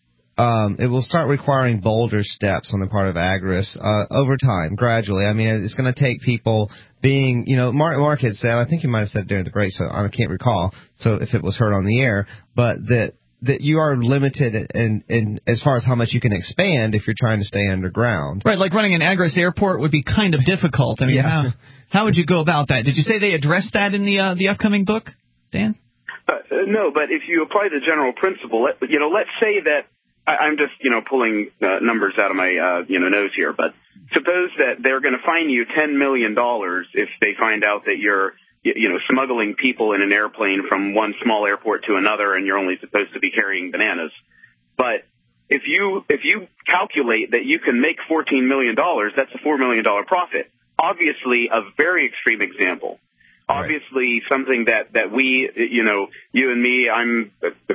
S4: Um, it will start requiring bolder steps on the part of agorists uh, over time, gradually. I mean, it's going to take people being, you know, Mark, Mark had said, I think you might have said during the break, so I can't recall, so if it was heard on the air, but that that you are limited in, in as far as how much you can expand if you're trying to stay underground.
S1: Right, like running an agorist airport would be kind of difficult. I mean,
S4: yeah.
S1: how, how would you go about that? Did you say they addressed that in the uh, the upcoming book, Dan?
S11: Uh, no, but if you apply the general principle, let, you know, let's say that I, I'm just, you know, pulling uh, numbers out of my, uh, you know, nose here, but suppose that they're going to fine you ten million dollars if they find out that you're, you know, smuggling people in an airplane from one small airport to another and you're only supposed to be carrying bananas. But if you, if you calculate that you can make fourteen million dollars, that's a four million dollars profit. Obviously, a very extreme example. Obviously, something that, that we, you know, you and me, I'm,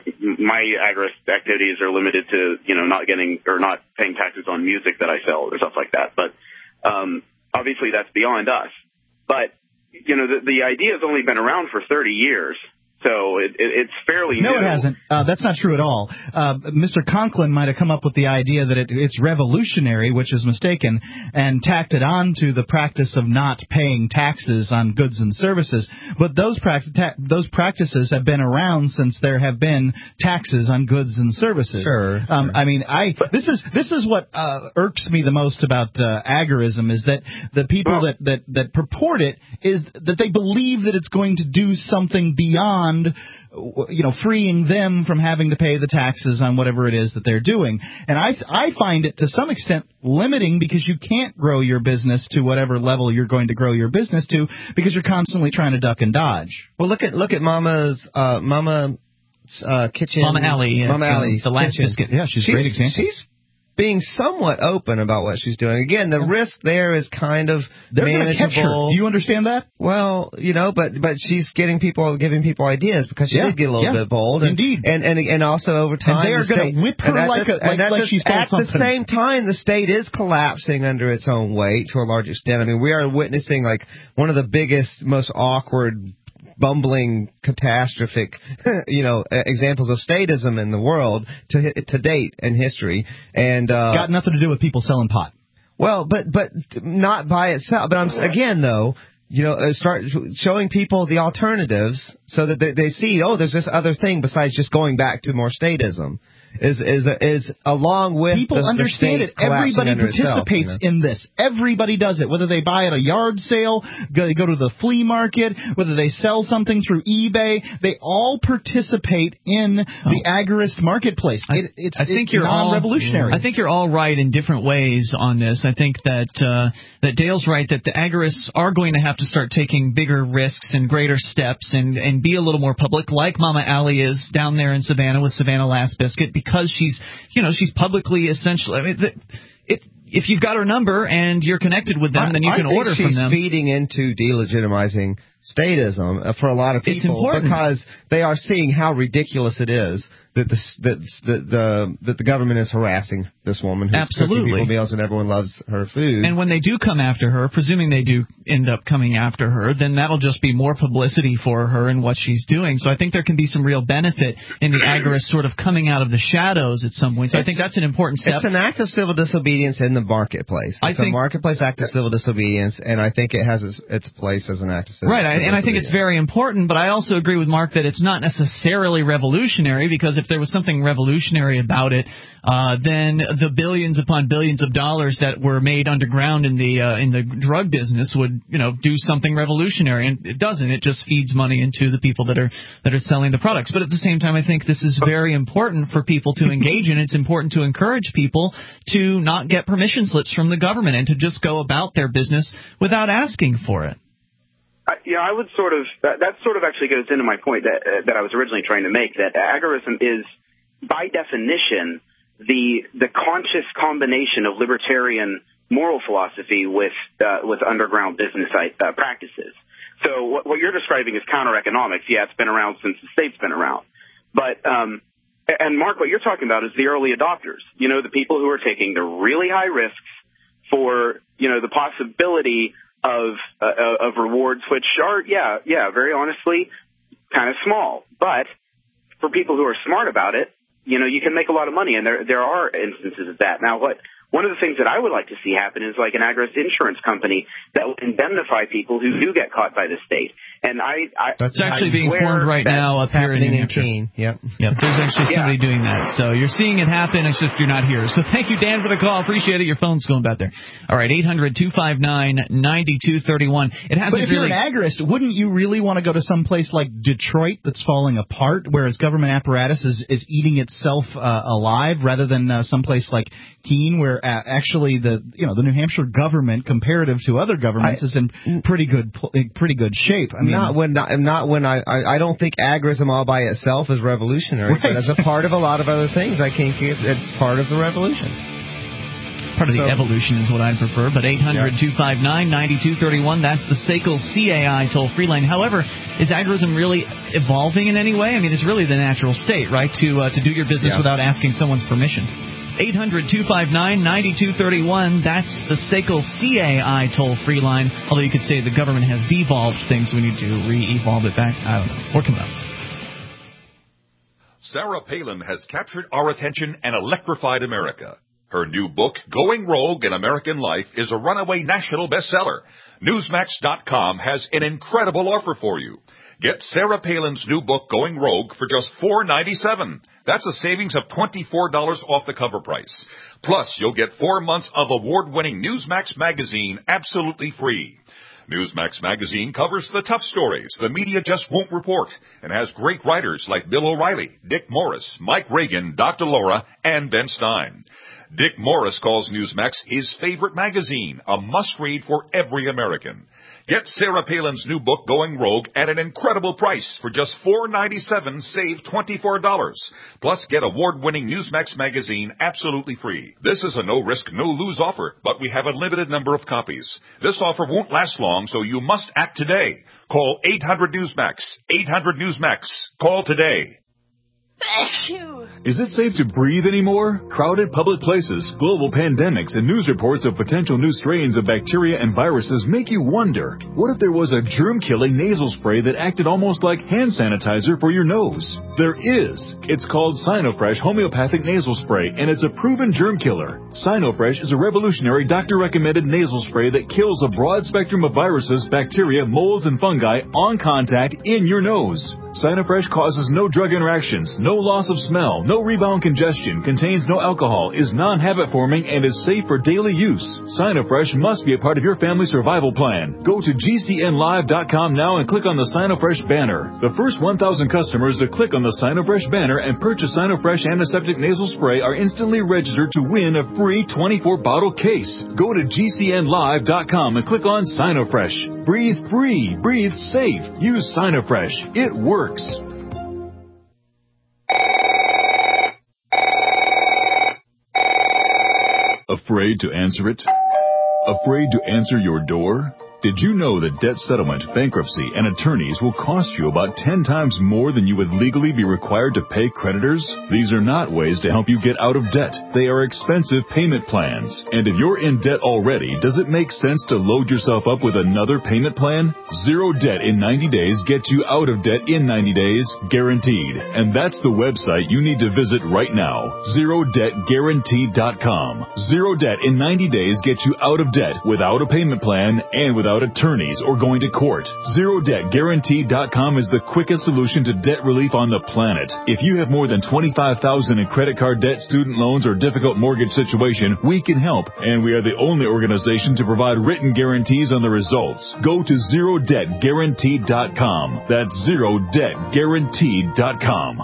S11: my agorist activities are limited to, you know, not getting or not paying taxes on music that I sell or stuff like that. But, um, obviously that's beyond us. But, you know, the, the idea has only been around for thirty years. So it, it, it's fairly
S2: no,
S11: new.
S2: No, it hasn't. Uh, that's not true at all. Uh, Mister Conklin might have come up with the idea that it, it's revolutionary, which is mistaken, and tacked it on to the practice of not paying taxes on goods and services. But those, practi- ta- those practices have been around since there have been taxes on goods and services.
S4: Sure.
S2: Um,
S4: sure.
S2: I mean, I this is this is what uh, irks me the most about uh, agorism is that the people well, that, that, that purport it is that they believe that it's going to do something beyond, you know, freeing them from having to pay the taxes on whatever it is that they're doing. And I I find it to some extent limiting because you can't grow your business to whatever level you're going to grow your business to because you're constantly trying to duck and dodge.
S4: Well, look at look at Mama's uh, Mama uh, Kitchen.
S1: Mama Allie.
S4: Mama
S1: uh,
S4: Allie's
S1: the last
S4: kitchen.
S1: biscuit.
S2: Yeah, she's, she's a great example.
S4: She's being somewhat open about what she's doing. Again, the yeah. risk there is kind of
S2: They're
S4: manageable.
S2: Catch her. Do you understand that?
S4: Well, you know, but but she's getting people, giving people ideas because she
S2: yeah.
S4: did get a little
S2: yeah.
S4: bit bold. And,
S2: Indeed.
S4: And, and and also over time,
S2: and they are going to whip her like, a, like, like she's
S4: At
S2: something.
S4: the same time, the state is collapsing under its own weight to a large extent. I mean, we are witnessing like one of the biggest, most awkward, bumbling, catastrophic, you know, examples of statism in the world to to date in history, and uh,
S2: got nothing to do with people selling pot.
S4: Well, but but not by itself. But I'm again though, you know, uh, start showing people the alternatives so that they, they see, oh, there's this other thing besides just going back to more statism. Is is is along with
S2: people
S4: the,
S2: understand
S4: the
S2: it. Everybody participates
S4: itself, you know?
S2: in this. Everybody does it. Whether they buy at a yard sale, go, go to the flea market, whether they sell something through eBay, they all participate in oh. the agorist marketplace. It, it's
S1: I think
S2: it's
S1: you're
S2: non-revolutionary.
S1: All, I think you're all right in different ways on this. I think that uh, that Dale's right that the agorists are going to have to start taking bigger risks and greater steps and and be a little more public, like Mama Allie is down there in Savannah with Savannah Last Biscuit. Because she's, you know, she's publicly essentially. I mean, the, it, if you've got her number and you're connected with them,
S4: I,
S1: then you
S4: I
S1: can
S4: think
S1: order
S4: she's
S1: from them.
S4: Feeding into delegitimizing statism for a lot of
S1: It's
S4: people
S1: important.
S4: because they are seeing how ridiculous it is that the that the, the that the government is harassing this woman who's
S1: Absolutely.
S4: cooking people meals and everyone loves her food.
S1: And when they do come after her, presuming they do end up coming after her, then that'll just be more publicity for her and what she's doing. So I think there can be some real benefit in the agorists sort of coming out of the shadows at some point. So
S4: it's,
S1: I think that's an important step.
S4: It's an act of civil disobedience in the marketplace.
S1: I
S4: It's
S1: think,
S4: a marketplace act of civil disobedience, and I think it has its, its place as an act of civil
S1: right,
S4: disobedience.
S1: Right, and I think it's very important, but I also agree with Mark that it's not necessarily revolutionary, because if there was something revolutionary about it, uh, then the billions upon billions of dollars that were made underground in the uh, in the drug business would, you know, do something revolutionary, and it doesn't. It just feeds money into the people that are that are selling the products. But at the same time, I think this is very important for people to engage in. It's important to encourage people to not get permission slips from the government and to just go about their business without asking for it.
S11: I, yeah, I would sort of that, that sort of actually goes into my point that uh, that I was originally trying to make, that agorism is, by definition, the the conscious combination of libertarian moral philosophy with uh, with underground business uh, practices. So what, what you're describing is counter-economics. Yeah, it's been around since the state's been around. But um, and Mark, what you're talking about is the early adopters. You know, the people who are taking the really high risks for, you know, the possibility of uh, of rewards, which are, yeah, yeah, very honestly, kind of small. But for people who are smart about it, you know, you can make a lot of money, and there there are instances of that. Now, what one of the things that I would like to see happen is like an agorist insurance company that will indemnify people who do get caught by the state. And I, I
S1: that's actually being formed right now up here in New Hampshire.
S4: Yep,
S1: yep. There's actually somebody yeah. doing that. So you're seeing it happen. It's just you're not here. So thank you, Dan, for the call. Appreciate it. Your phone's going back there. All right, eight hundred two five nine nine two three one. It hasn't.
S2: But if
S1: really...
S2: you're an agorist, wouldn't you really want to go to some place like Detroit that's falling apart, whereas government apparatus is is eating itself uh, alive, rather than uh, someplace like Keene, where uh, actually the you know the New Hampshire government, comparative to other governments, I, is in pretty good pretty good shape. I mean,
S4: not when not, not when I, I I don't think agorism all by itself is revolutionary, right. But as a part of a lot of other things, I think it's part of the revolution.
S1: Part of
S4: so,
S1: the evolution is what I'd prefer. But eight hundred two five nine nine two three one, that's the S A C L C A I toll-free line. However, is agorism really evolving in any way? I mean, it's really the natural state, right, to uh, to do your business yeah. without asking someone's permission. eight hundred two five nine nine two three one, that's the S A C L C A I toll-free line. Although you could say the government has devolved things, we need to re-evolve it back. I don't know. Or come out.
S17: Sarah Palin has captured our attention and electrified America. Her new book, Going Rogue in American Life, is a runaway national bestseller. Newsmax dot com has an incredible offer for you. Get Sarah Palin's new book, Going Rogue, for just four dollars and ninety-seven cents. That's a savings of twenty-four dollars off the cover price. Plus, you'll get four months of award-winning Newsmax magazine absolutely free. Newsmax magazine covers the tough stories the media just won't report and has great writers like Bill O'Reilly, Dick Morris, Mike Reagan, Doctor Laura, and Ben Stein. Dick Morris calls Newsmax his favorite magazine, a must-read for every American. Get Sarah Palin's new book, Going Rogue, at an incredible price. For just four dollars and ninety-seven cents, save twenty-four dollars. Plus, get award-winning Newsmax magazine absolutely free. This is a no-risk, no-lose offer, but we have a limited number of copies. This offer won't last long, so you must act today. Call eight hundred Newsmax. eight hundred Newsmax. Call today.
S12: Is it safe to breathe anymore? Crowded public places, global pandemics, and news reports of potential new strains of bacteria and viruses make you wonder, what if there was a germ-killing nasal spray that acted almost like hand sanitizer for your nose? There is. It's called Sinofresh Homeopathic Nasal Spray, and it's a proven germ killer. Sinofresh is a revolutionary doctor-recommended nasal spray that kills a broad spectrum of viruses, bacteria, molds, and fungi on contact in your nose. Sinofresh causes no drug interactions, no loss of smell, no rebound congestion, contains no alcohol, is non-habit forming, and is safe for daily use. Sinofresh must be a part of your family survival plan. Go to G C N live dot com now and click on the Sinofresh banner. The first one thousand customers to click on the Sinofresh banner and purchase Sinofresh Antiseptic Nasal Spray are instantly registered to win a free twenty-four bottle case. Go to G C N live dot com and click on Sinofresh. Breathe free. Breathe safe. Use Sinofresh. It works. Afraid to answer it? Afraid to answer your door? Did you know that debt settlement, bankruptcy, and attorneys will cost you about ten times more than you would legally be required to pay creditors? These are not ways to help you get out of debt. They are expensive payment plans. And if you're in debt already, does it make sense to load yourself up with another payment plan? Zero Debt in ninety days gets you out of debt in ninety days, guaranteed. And that's the website you need to visit right now, zero debt guaranteed dot com. Zero Debt in ninety days gets you out of debt without a payment plan and without Without attorneys or going to court. Zero Debt Guaranteed dot com is the quickest solution to debt relief on the planet. If you have more than twenty-five thousand dollars in credit card debt, student loans, or difficult mortgage situation, we can help, and we are the only organization to provide written guarantees on the results. Go to Zero Debt Guaranteed dot com. That's Zero Debt Guaranteed dot com.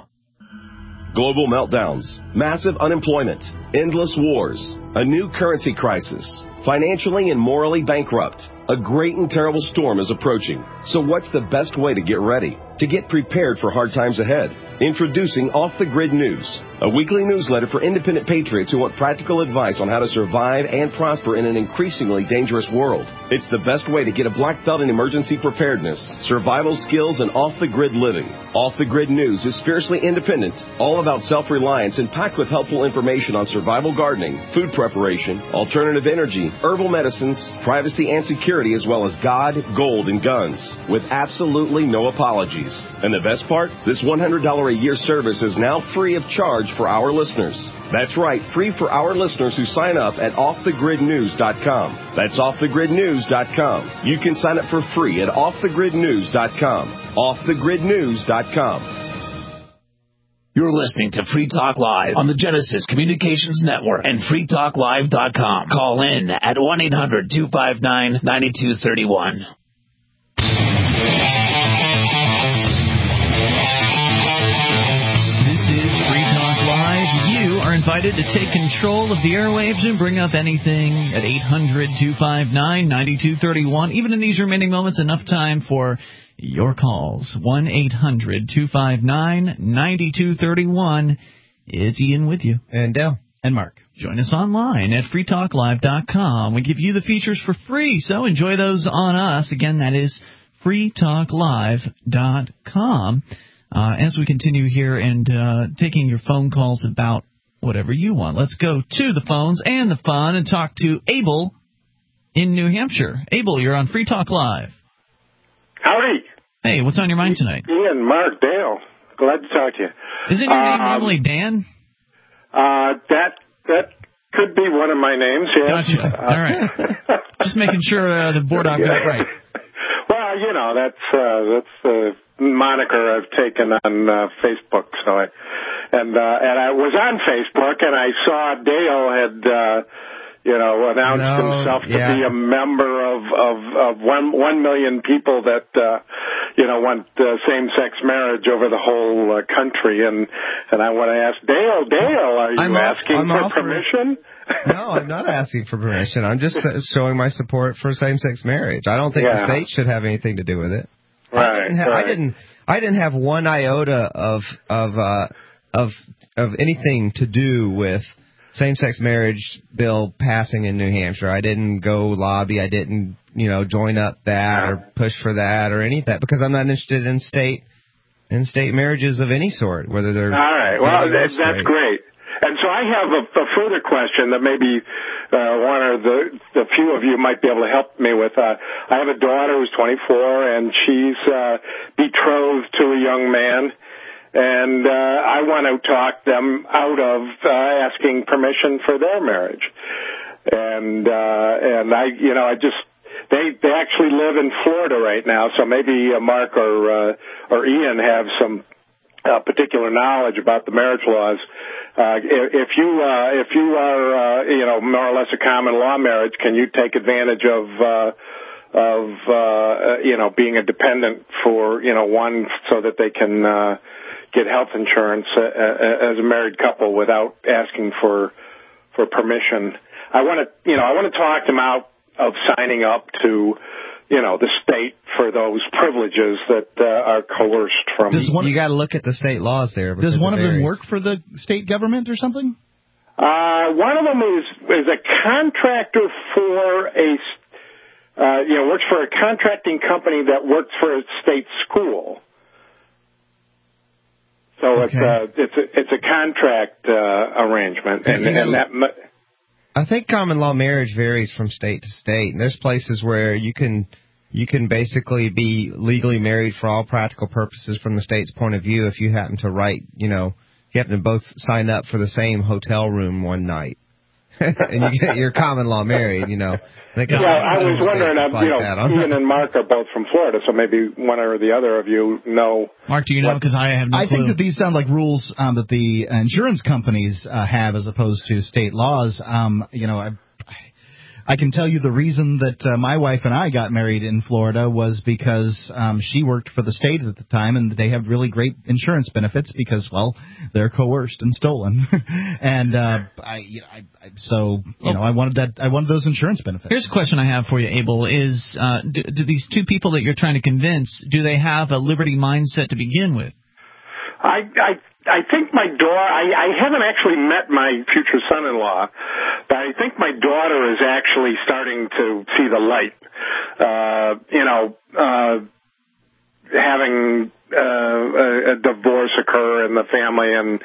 S18: Global meltdowns, massive unemployment, endless wars, a new currency crisis, financially and morally bankrupt. A great and terrible storm is approaching. So what's the best way to get ready? To get prepared for hard times ahead? Introducing Off the Grid News, a weekly newsletter for independent patriots who want practical advice on how to survive and prosper in an increasingly dangerous world. It's the best way to get a black belt in emergency preparedness, survival skills, and off-the-grid living. Off the Grid News is fiercely independent, all about self-reliance, and packed with helpful information on survival gardening, food preparation, alternative energy, herbal medicines, privacy and security, as well as God, gold, and guns, with absolutely no apologies. And the best part? This one hundred dollars a year service is now free of charge for our listeners. That's right, free for our listeners who sign up at off the grid news dot com. That's off the grid news dot com. You can sign up for free at off the grid news dot com. off the grid news dot com.
S9: You're listening to Free Talk Live on the Genesis Communications Network and free talk live dot com. Call in at one eight hundred two five nine nine two three one.
S1: Invited to take control of the airwaves and bring up anything at eight hundred two five nine nine two three one. Even in these remaining moments, enough time for your calls. one eight hundred two five nine nine two three one. It's Ian with you.
S4: And Dale.
S2: And Mark.
S1: Join us online at free talk live dot com. We give you the features for free, so enjoy those on us. Again, that is free talk live dot com. Uh, as we continue here and uh, taking your phone calls about whatever you want. Let's go to the phones and the fun and talk to Abel in New Hampshire. Abel, you're on Free Talk Live.
S19: Howdy.
S1: Hey, what's on your mind tonight?
S19: Ian, Mark, Dale. Glad to talk to you.
S1: Isn't your name
S19: um,
S1: normally Dan?
S19: Uh, that that could be one of my names, yes.
S1: Gotcha.
S19: Uh,
S1: All right. Just making sure uh, the board got that right.
S19: Well, you know, that's uh, that's the moniker I've taken on uh, Facebook, so I and uh, and I was on Facebook and I saw Dale had uh, you know announced
S4: no,
S19: himself to
S4: yeah.
S19: be a member of of, of one one million people that uh, you know want uh, same-sex marriage over the whole uh, country, and and I want to ask Dale, Dale, are you
S4: I'm
S19: asking
S4: I'm
S19: for
S4: offering,
S19: permission?
S4: No, I'm not asking for permission. I'm just showing my support for same-sex marriage. I don't think
S19: yeah.
S4: the state should have anything to do with it.
S19: Right,
S4: I didn't, ha-
S19: right.
S4: I didn't. I didn't have one iota of of uh, of of anything to do with same-sex marriage bill passing in New Hampshire. I didn't go lobby. I didn't, you know, join up that or push for that or any of that because I'm not interested in state in state marriages of any sort, whether they're...
S19: All right. Well, that, that's great. And so I have a, a further question that maybe uh, one or the, the few of you might be able to help me with. Uh, I have a daughter who's twenty-four, and she's uh, betrothed to a young man, and uh, I want to talk them out of uh, asking permission for their marriage. And uh, and I, you know, I just they they actually live in Florida right now, so maybe uh, Mark or uh, or Ian have some uh, particular knowledge about the marriage laws. Uh, if you, uh, if you are, uh, you know, more or less a common law marriage, can you take advantage of, uh, of, uh, you know, being a dependent for, you know, one so that they can, uh, get health insurance uh, as a married couple without asking for, for permission? I want to, you know, I want to talk them out of signing up to, you know, the state for those privileges that uh, are coerced from.
S4: Does one, you got to look at the state laws there.
S2: Does one of them work for the state government or something?
S19: Uh, one of them is is a contractor for a, uh, you know, works for a contracting company that works for a state school. So
S4: Okay.
S19: it's a it's a it's a contract uh, arrangement, and, and, and that.
S4: I think common law marriage varies from state to state. And there's places where you can you can basically be legally married for all practical purposes from the state's point of view if you happen to write, you know, you happen to both sign up for the same hotel room one night. And you get your common law married, you know. They
S19: Yeah, I was wondering, uh,
S4: like
S19: you know,
S4: that.
S19: Ian and Mark are both from Florida, so maybe one or the other of you know.
S1: Mark, do you know? Because I have no
S2: I
S1: clue.
S2: think that these sound like rules um, that the insurance companies uh, have as opposed to state laws. Um, you know, I, I can tell you the reason that uh, my wife and I got married in Florida was because um, she worked for the state at the time, and they have really great insurance benefits because, well, they're coerced and stolen. and uh, I, you know, I, I, so you know, I wanted that. I wanted those insurance benefits.
S1: Here's a question I have for you, Abel: Is uh, do, do these two people that you're trying to convince, do they have a liberty mindset to begin with?
S19: I I I think my daughter. I, I haven't actually met my future son-in-law, but I think my daughter is actually starting to see the light. Uh, you know, uh, having uh, a, a divorce occur in the family, and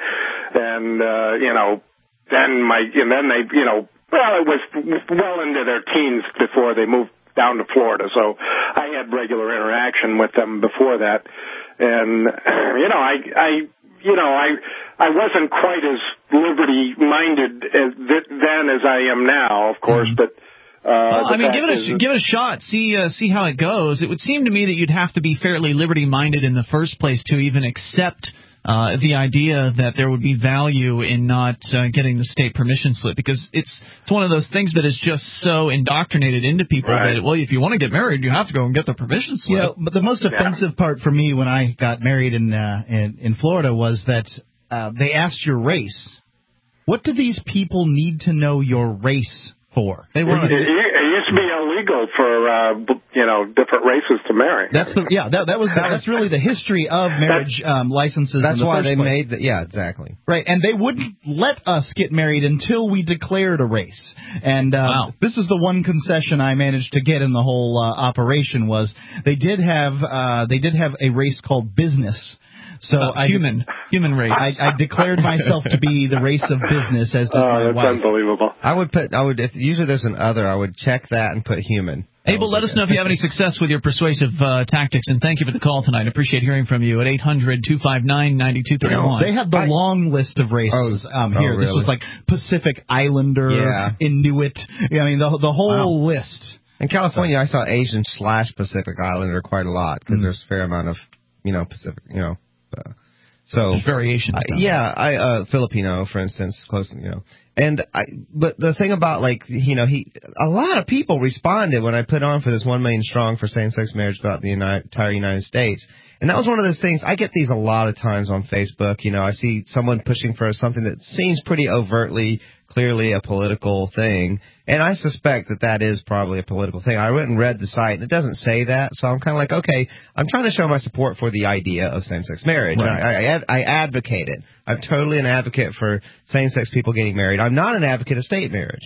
S19: and uh, you know, then my and then they, you know, well, it was well into their teens before they moved down to Florida, so I had regular interaction with them before that. And, you know, I, I, you know, I, I wasn't quite as liberty-minded as th- then as I am now, of course, but, uh,
S1: Well, I
S19: the
S1: mean,
S19: fact
S1: give it a
S19: is-
S1: give it a shot. See uh, see how it goes. It would seem to me that you'd have to be fairly liberty-minded in the first place to even accept uh, the idea that there would be value in not uh, getting the state permission slip, because it's it's one of those things that is just so indoctrinated into people
S2: Right.
S1: that, well, if you want to get married, you have to go and get the permission slip.
S2: You know, but the most offensive part for me when I got married in uh, in, in Florida was that uh, they asked your race. What do these people need to know your race for? They
S19: it,
S2: want.
S19: it, it used to be illegal for, uh, b- you know, different races to marry.
S2: That's the yeah. That, that was the, that's really the history of marriage um, licenses.
S4: That's
S2: in the
S4: why
S2: first
S4: they
S2: place.
S4: made the, yeah, exactly.
S2: Right, and they wouldn't let us get married until we declared a race. And uh,
S1: Wow.
S2: this is the one concession I managed to get in the whole uh, operation was they did have uh, they did have a race called business. So
S1: Uh,
S2: I
S1: human human race.
S2: I, I declared myself to be the race of business, as did
S19: Oh,
S2: my
S19: that's
S2: wife.
S19: unbelievable.
S4: I would put, I would, if usually there's an other, I would check that and put human.
S1: Abel, let us know if you have any success with your persuasive uh, tactics, and thank you for the call tonight. I appreciate hearing from you at eight hundred two five nine nine two three one.
S2: They had the long list of races um,
S4: oh,
S2: here. This
S4: really?
S2: was like Pacific Islander,
S4: Yeah.
S2: Inuit. I mean, the the whole
S4: Wow.
S2: list.
S4: In California, I saw Asian slash Pacific Islander quite a lot because
S2: Mm.
S4: there's a fair amount of, you know, Pacific, you know. Uh, so
S1: There's variations.
S4: I,
S1: down
S4: yeah, I uh, Filipino, for instance, close, you know. And I, but the thing about like, you know, he, a lot of people responded when I put on for this one million strong for same-sex marriage throughout the United, entire United States. And that was one of those things. I get these a lot of times on Facebook. You know, I see someone pushing for something that seems pretty overtly, clearly a political thing, and I suspect that that is probably a political thing. I went and read the site, and it doesn't say that, so I'm kind of like, okay, I'm trying to show my support for the idea of same-sex marriage.
S2: Right.
S4: I, I, I advocate it. I'm totally an advocate for same-sex people getting married. I'm not an advocate of state marriage.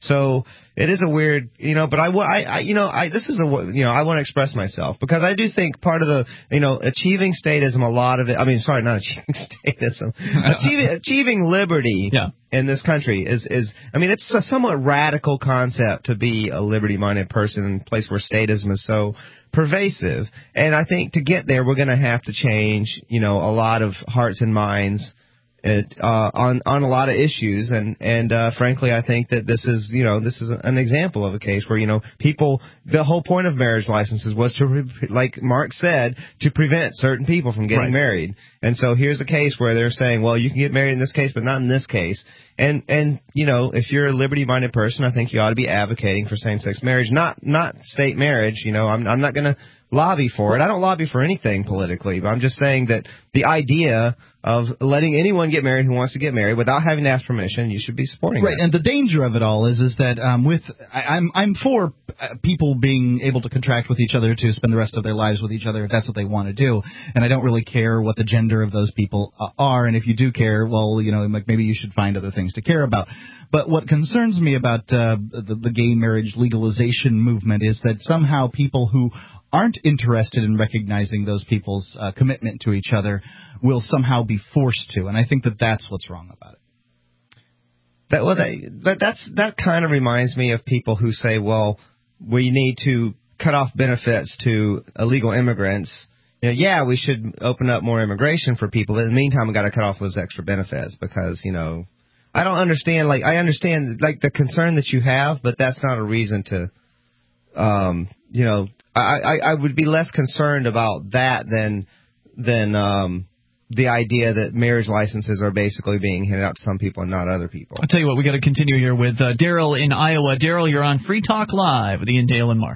S4: So it is a weird, you know, but I, I, I you know, I, this is a, you know, I want to express myself because I do think part of the, you know, achieving statism, a lot of it, I mean, sorry, not achieving statism, achieving, achieving liberty
S1: yeah.
S4: in this country is, is, I mean, it's a somewhat radical concept to be a liberty-minded person in a place where statism is so pervasive. And I think to get there, we're going to have to change, you know, a lot of hearts and minds It, uh, on on a lot of issues, and and uh, frankly, I think that this is you know this is an example of a case where you know people. The whole point of marriage licenses was to, re- like Mark said, to prevent certain people from getting
S1: right.
S4: married. And so here's a case where they're saying, well, you can get married in this case, but not in this case. And and you know, if you're a liberty-minded person, I think you ought to be advocating for same-sex marriage, not not state marriage. You know, I'm I'm not going to lobby for it. I don't lobby for anything politically, but I'm just saying that the idea of letting anyone get married who wants to get married without having to ask permission, you should be supporting
S2: right,
S4: that.
S2: And the danger of it all is is that um, with I, I'm I'm for uh, people being able to contract with each other to spend the rest of their lives with each other if that's what they want to do, and I don't really care what the gender of those people uh, are. And if you do care, well, you know, like maybe you should find other things to care about. But what concerns me about uh, the, the gay marriage legalization movement is that somehow people who aren't interested in recognizing those people's uh, commitment to each other will somehow be forced to, and I think that that's what's wrong about it.
S4: That well, that, but that's that kind of reminds me of people who say, well, we need to cut off benefits to illegal immigrants. You know, yeah, we should open up more immigration for people, but in the meantime, we got to cut off those extra benefits because you know, I don't understand. Like I understand like the concern that you have, but that's not a reason to, um, you know. I, I, I would be less concerned about that than than um, the idea that marriage licenses are basically being handed out to some people and not other people.
S1: I'll tell you what, we got to continue here with uh, Daryl in Iowa. Daryl, you're on Free Talk Live with Ian, Dale, and Mark.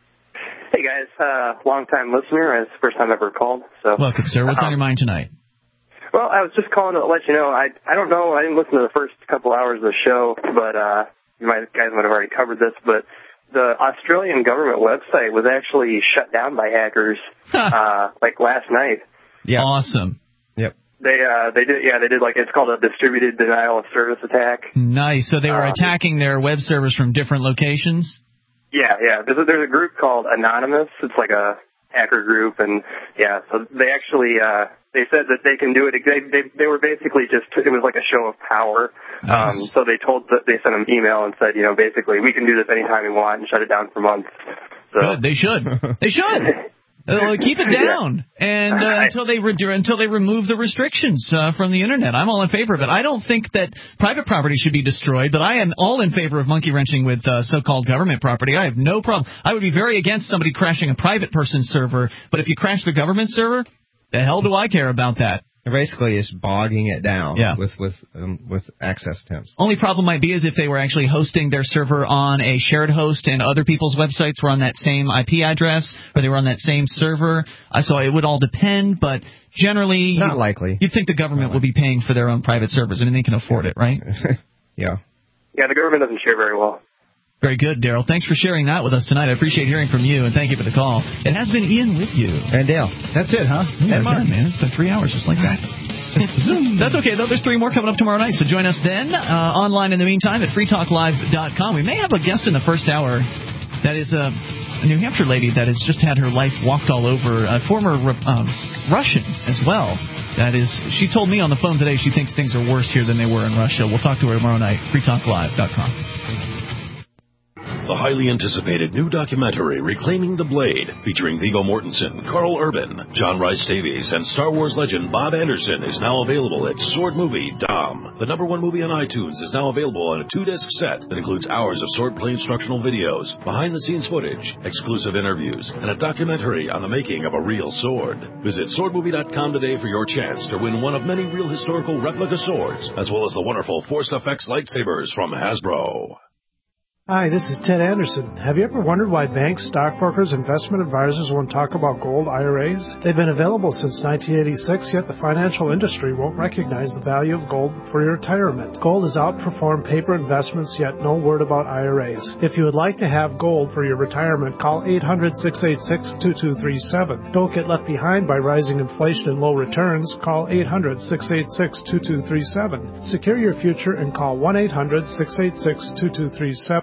S10: Hey guys, uh, long time listener. It's the first time I've ever called. So
S1: welcome, sir. What's um, on your mind tonight?
S10: Well, I was just calling to let you know. I I don't know. I didn't listen to the first couple hours of the show, but uh, you might guys might have already covered this, but. The Australian government website was actually shut down by hackers, uh, like last night.
S1: Yeah. Awesome.
S4: Yep.
S10: They, uh, they did, yeah, they did like, it's called a distributed denial of service attack.
S1: Nice. So they were
S10: um,
S1: attacking their web servers from different locations?
S10: Yeah, yeah. There's a, there's a group called Anonymous. It's like a hacker group, and yeah, so they actually, uh, they said that they can do it. They, they, they were basically just, it was like a show of power.
S1: Nice.
S10: Um, so they told, they sent them email and said, you know, basically we can do this anytime we want and shut it down for months. So.
S1: Good. They should. They should. Uh, keep it down, yeah. and uh, until they re- until they remove the restrictions uh, from the internet. I'm all in favor of it. I don't think that private property should be destroyed, but I am all in favor of monkey wrenching with uh, so-called government property. I have no problem. I would be very against somebody crashing a private person's server, but if you crash the government server, the hell do I care about that?
S4: Basically, it's bogging it down
S1: yeah.
S4: with with um, with access attempts.
S1: Only problem might be is if they were actually hosting their server on a shared host and other people's websites were on that same I P address or they were on that same server. Uh, so it would all depend, but generally,
S4: not likely.
S1: You'd think the government would be paying for their own private servers. I mean, they can afford it, right?
S4: yeah.
S10: Yeah, the government doesn't share very well.
S1: Very good, Daryl. Thanks for sharing that with us tonight. I appreciate hearing from you, and thank you for the call. It has been Ian with you.
S4: And Dale.
S2: That's it, huh?
S1: Yeah, and Mark, man. It's been three hours just like that. That's okay, though. There's three more coming up tomorrow night, so join us then. Uh, online in the meantime at free talk live dot com. We may have a guest in the first hour that is a, a New Hampshire lady that has just had her life walked all over, a former um, Russian as well. That is, she told me on the phone today she thinks things are worse here than they were in Russia. We'll talk to her tomorrow night. free talk live dot com.
S6: The highly anticipated new documentary, Reclaiming the Blade, featuring Viggo Mortensen, Carl Urban, John Rhys Davies, and Star Wars legend Bob Anderson, is now available at Sword Movie Dom. The number one movie on iTunes is now available on a two-disc set that includes hours of swordplay instructional videos, behind-the-scenes footage, exclusive interviews, and a documentary on the making of a real sword. Visit sword movie dot com today for your chance to win one of many real historical replica swords, as well as the wonderful Force F X lightsabers from Hasbro.
S13: Hi, this is Ted Anderson. Have you ever wondered why banks, stockbrokers, investment advisors won't talk about gold I R As? They've been available since nineteen eighty-six, yet the financial industry won't recognize the value of gold for your retirement. Gold has outperformed paper investments, yet no word about I R As. If you would like to have gold for your retirement, call eight hundred, six eight six, two two three seven. Don't get left behind by rising inflation and low returns. Call eight hundred, six eight six, two two three seven. Secure your future and call one eight hundred, six eight six, two two three seven.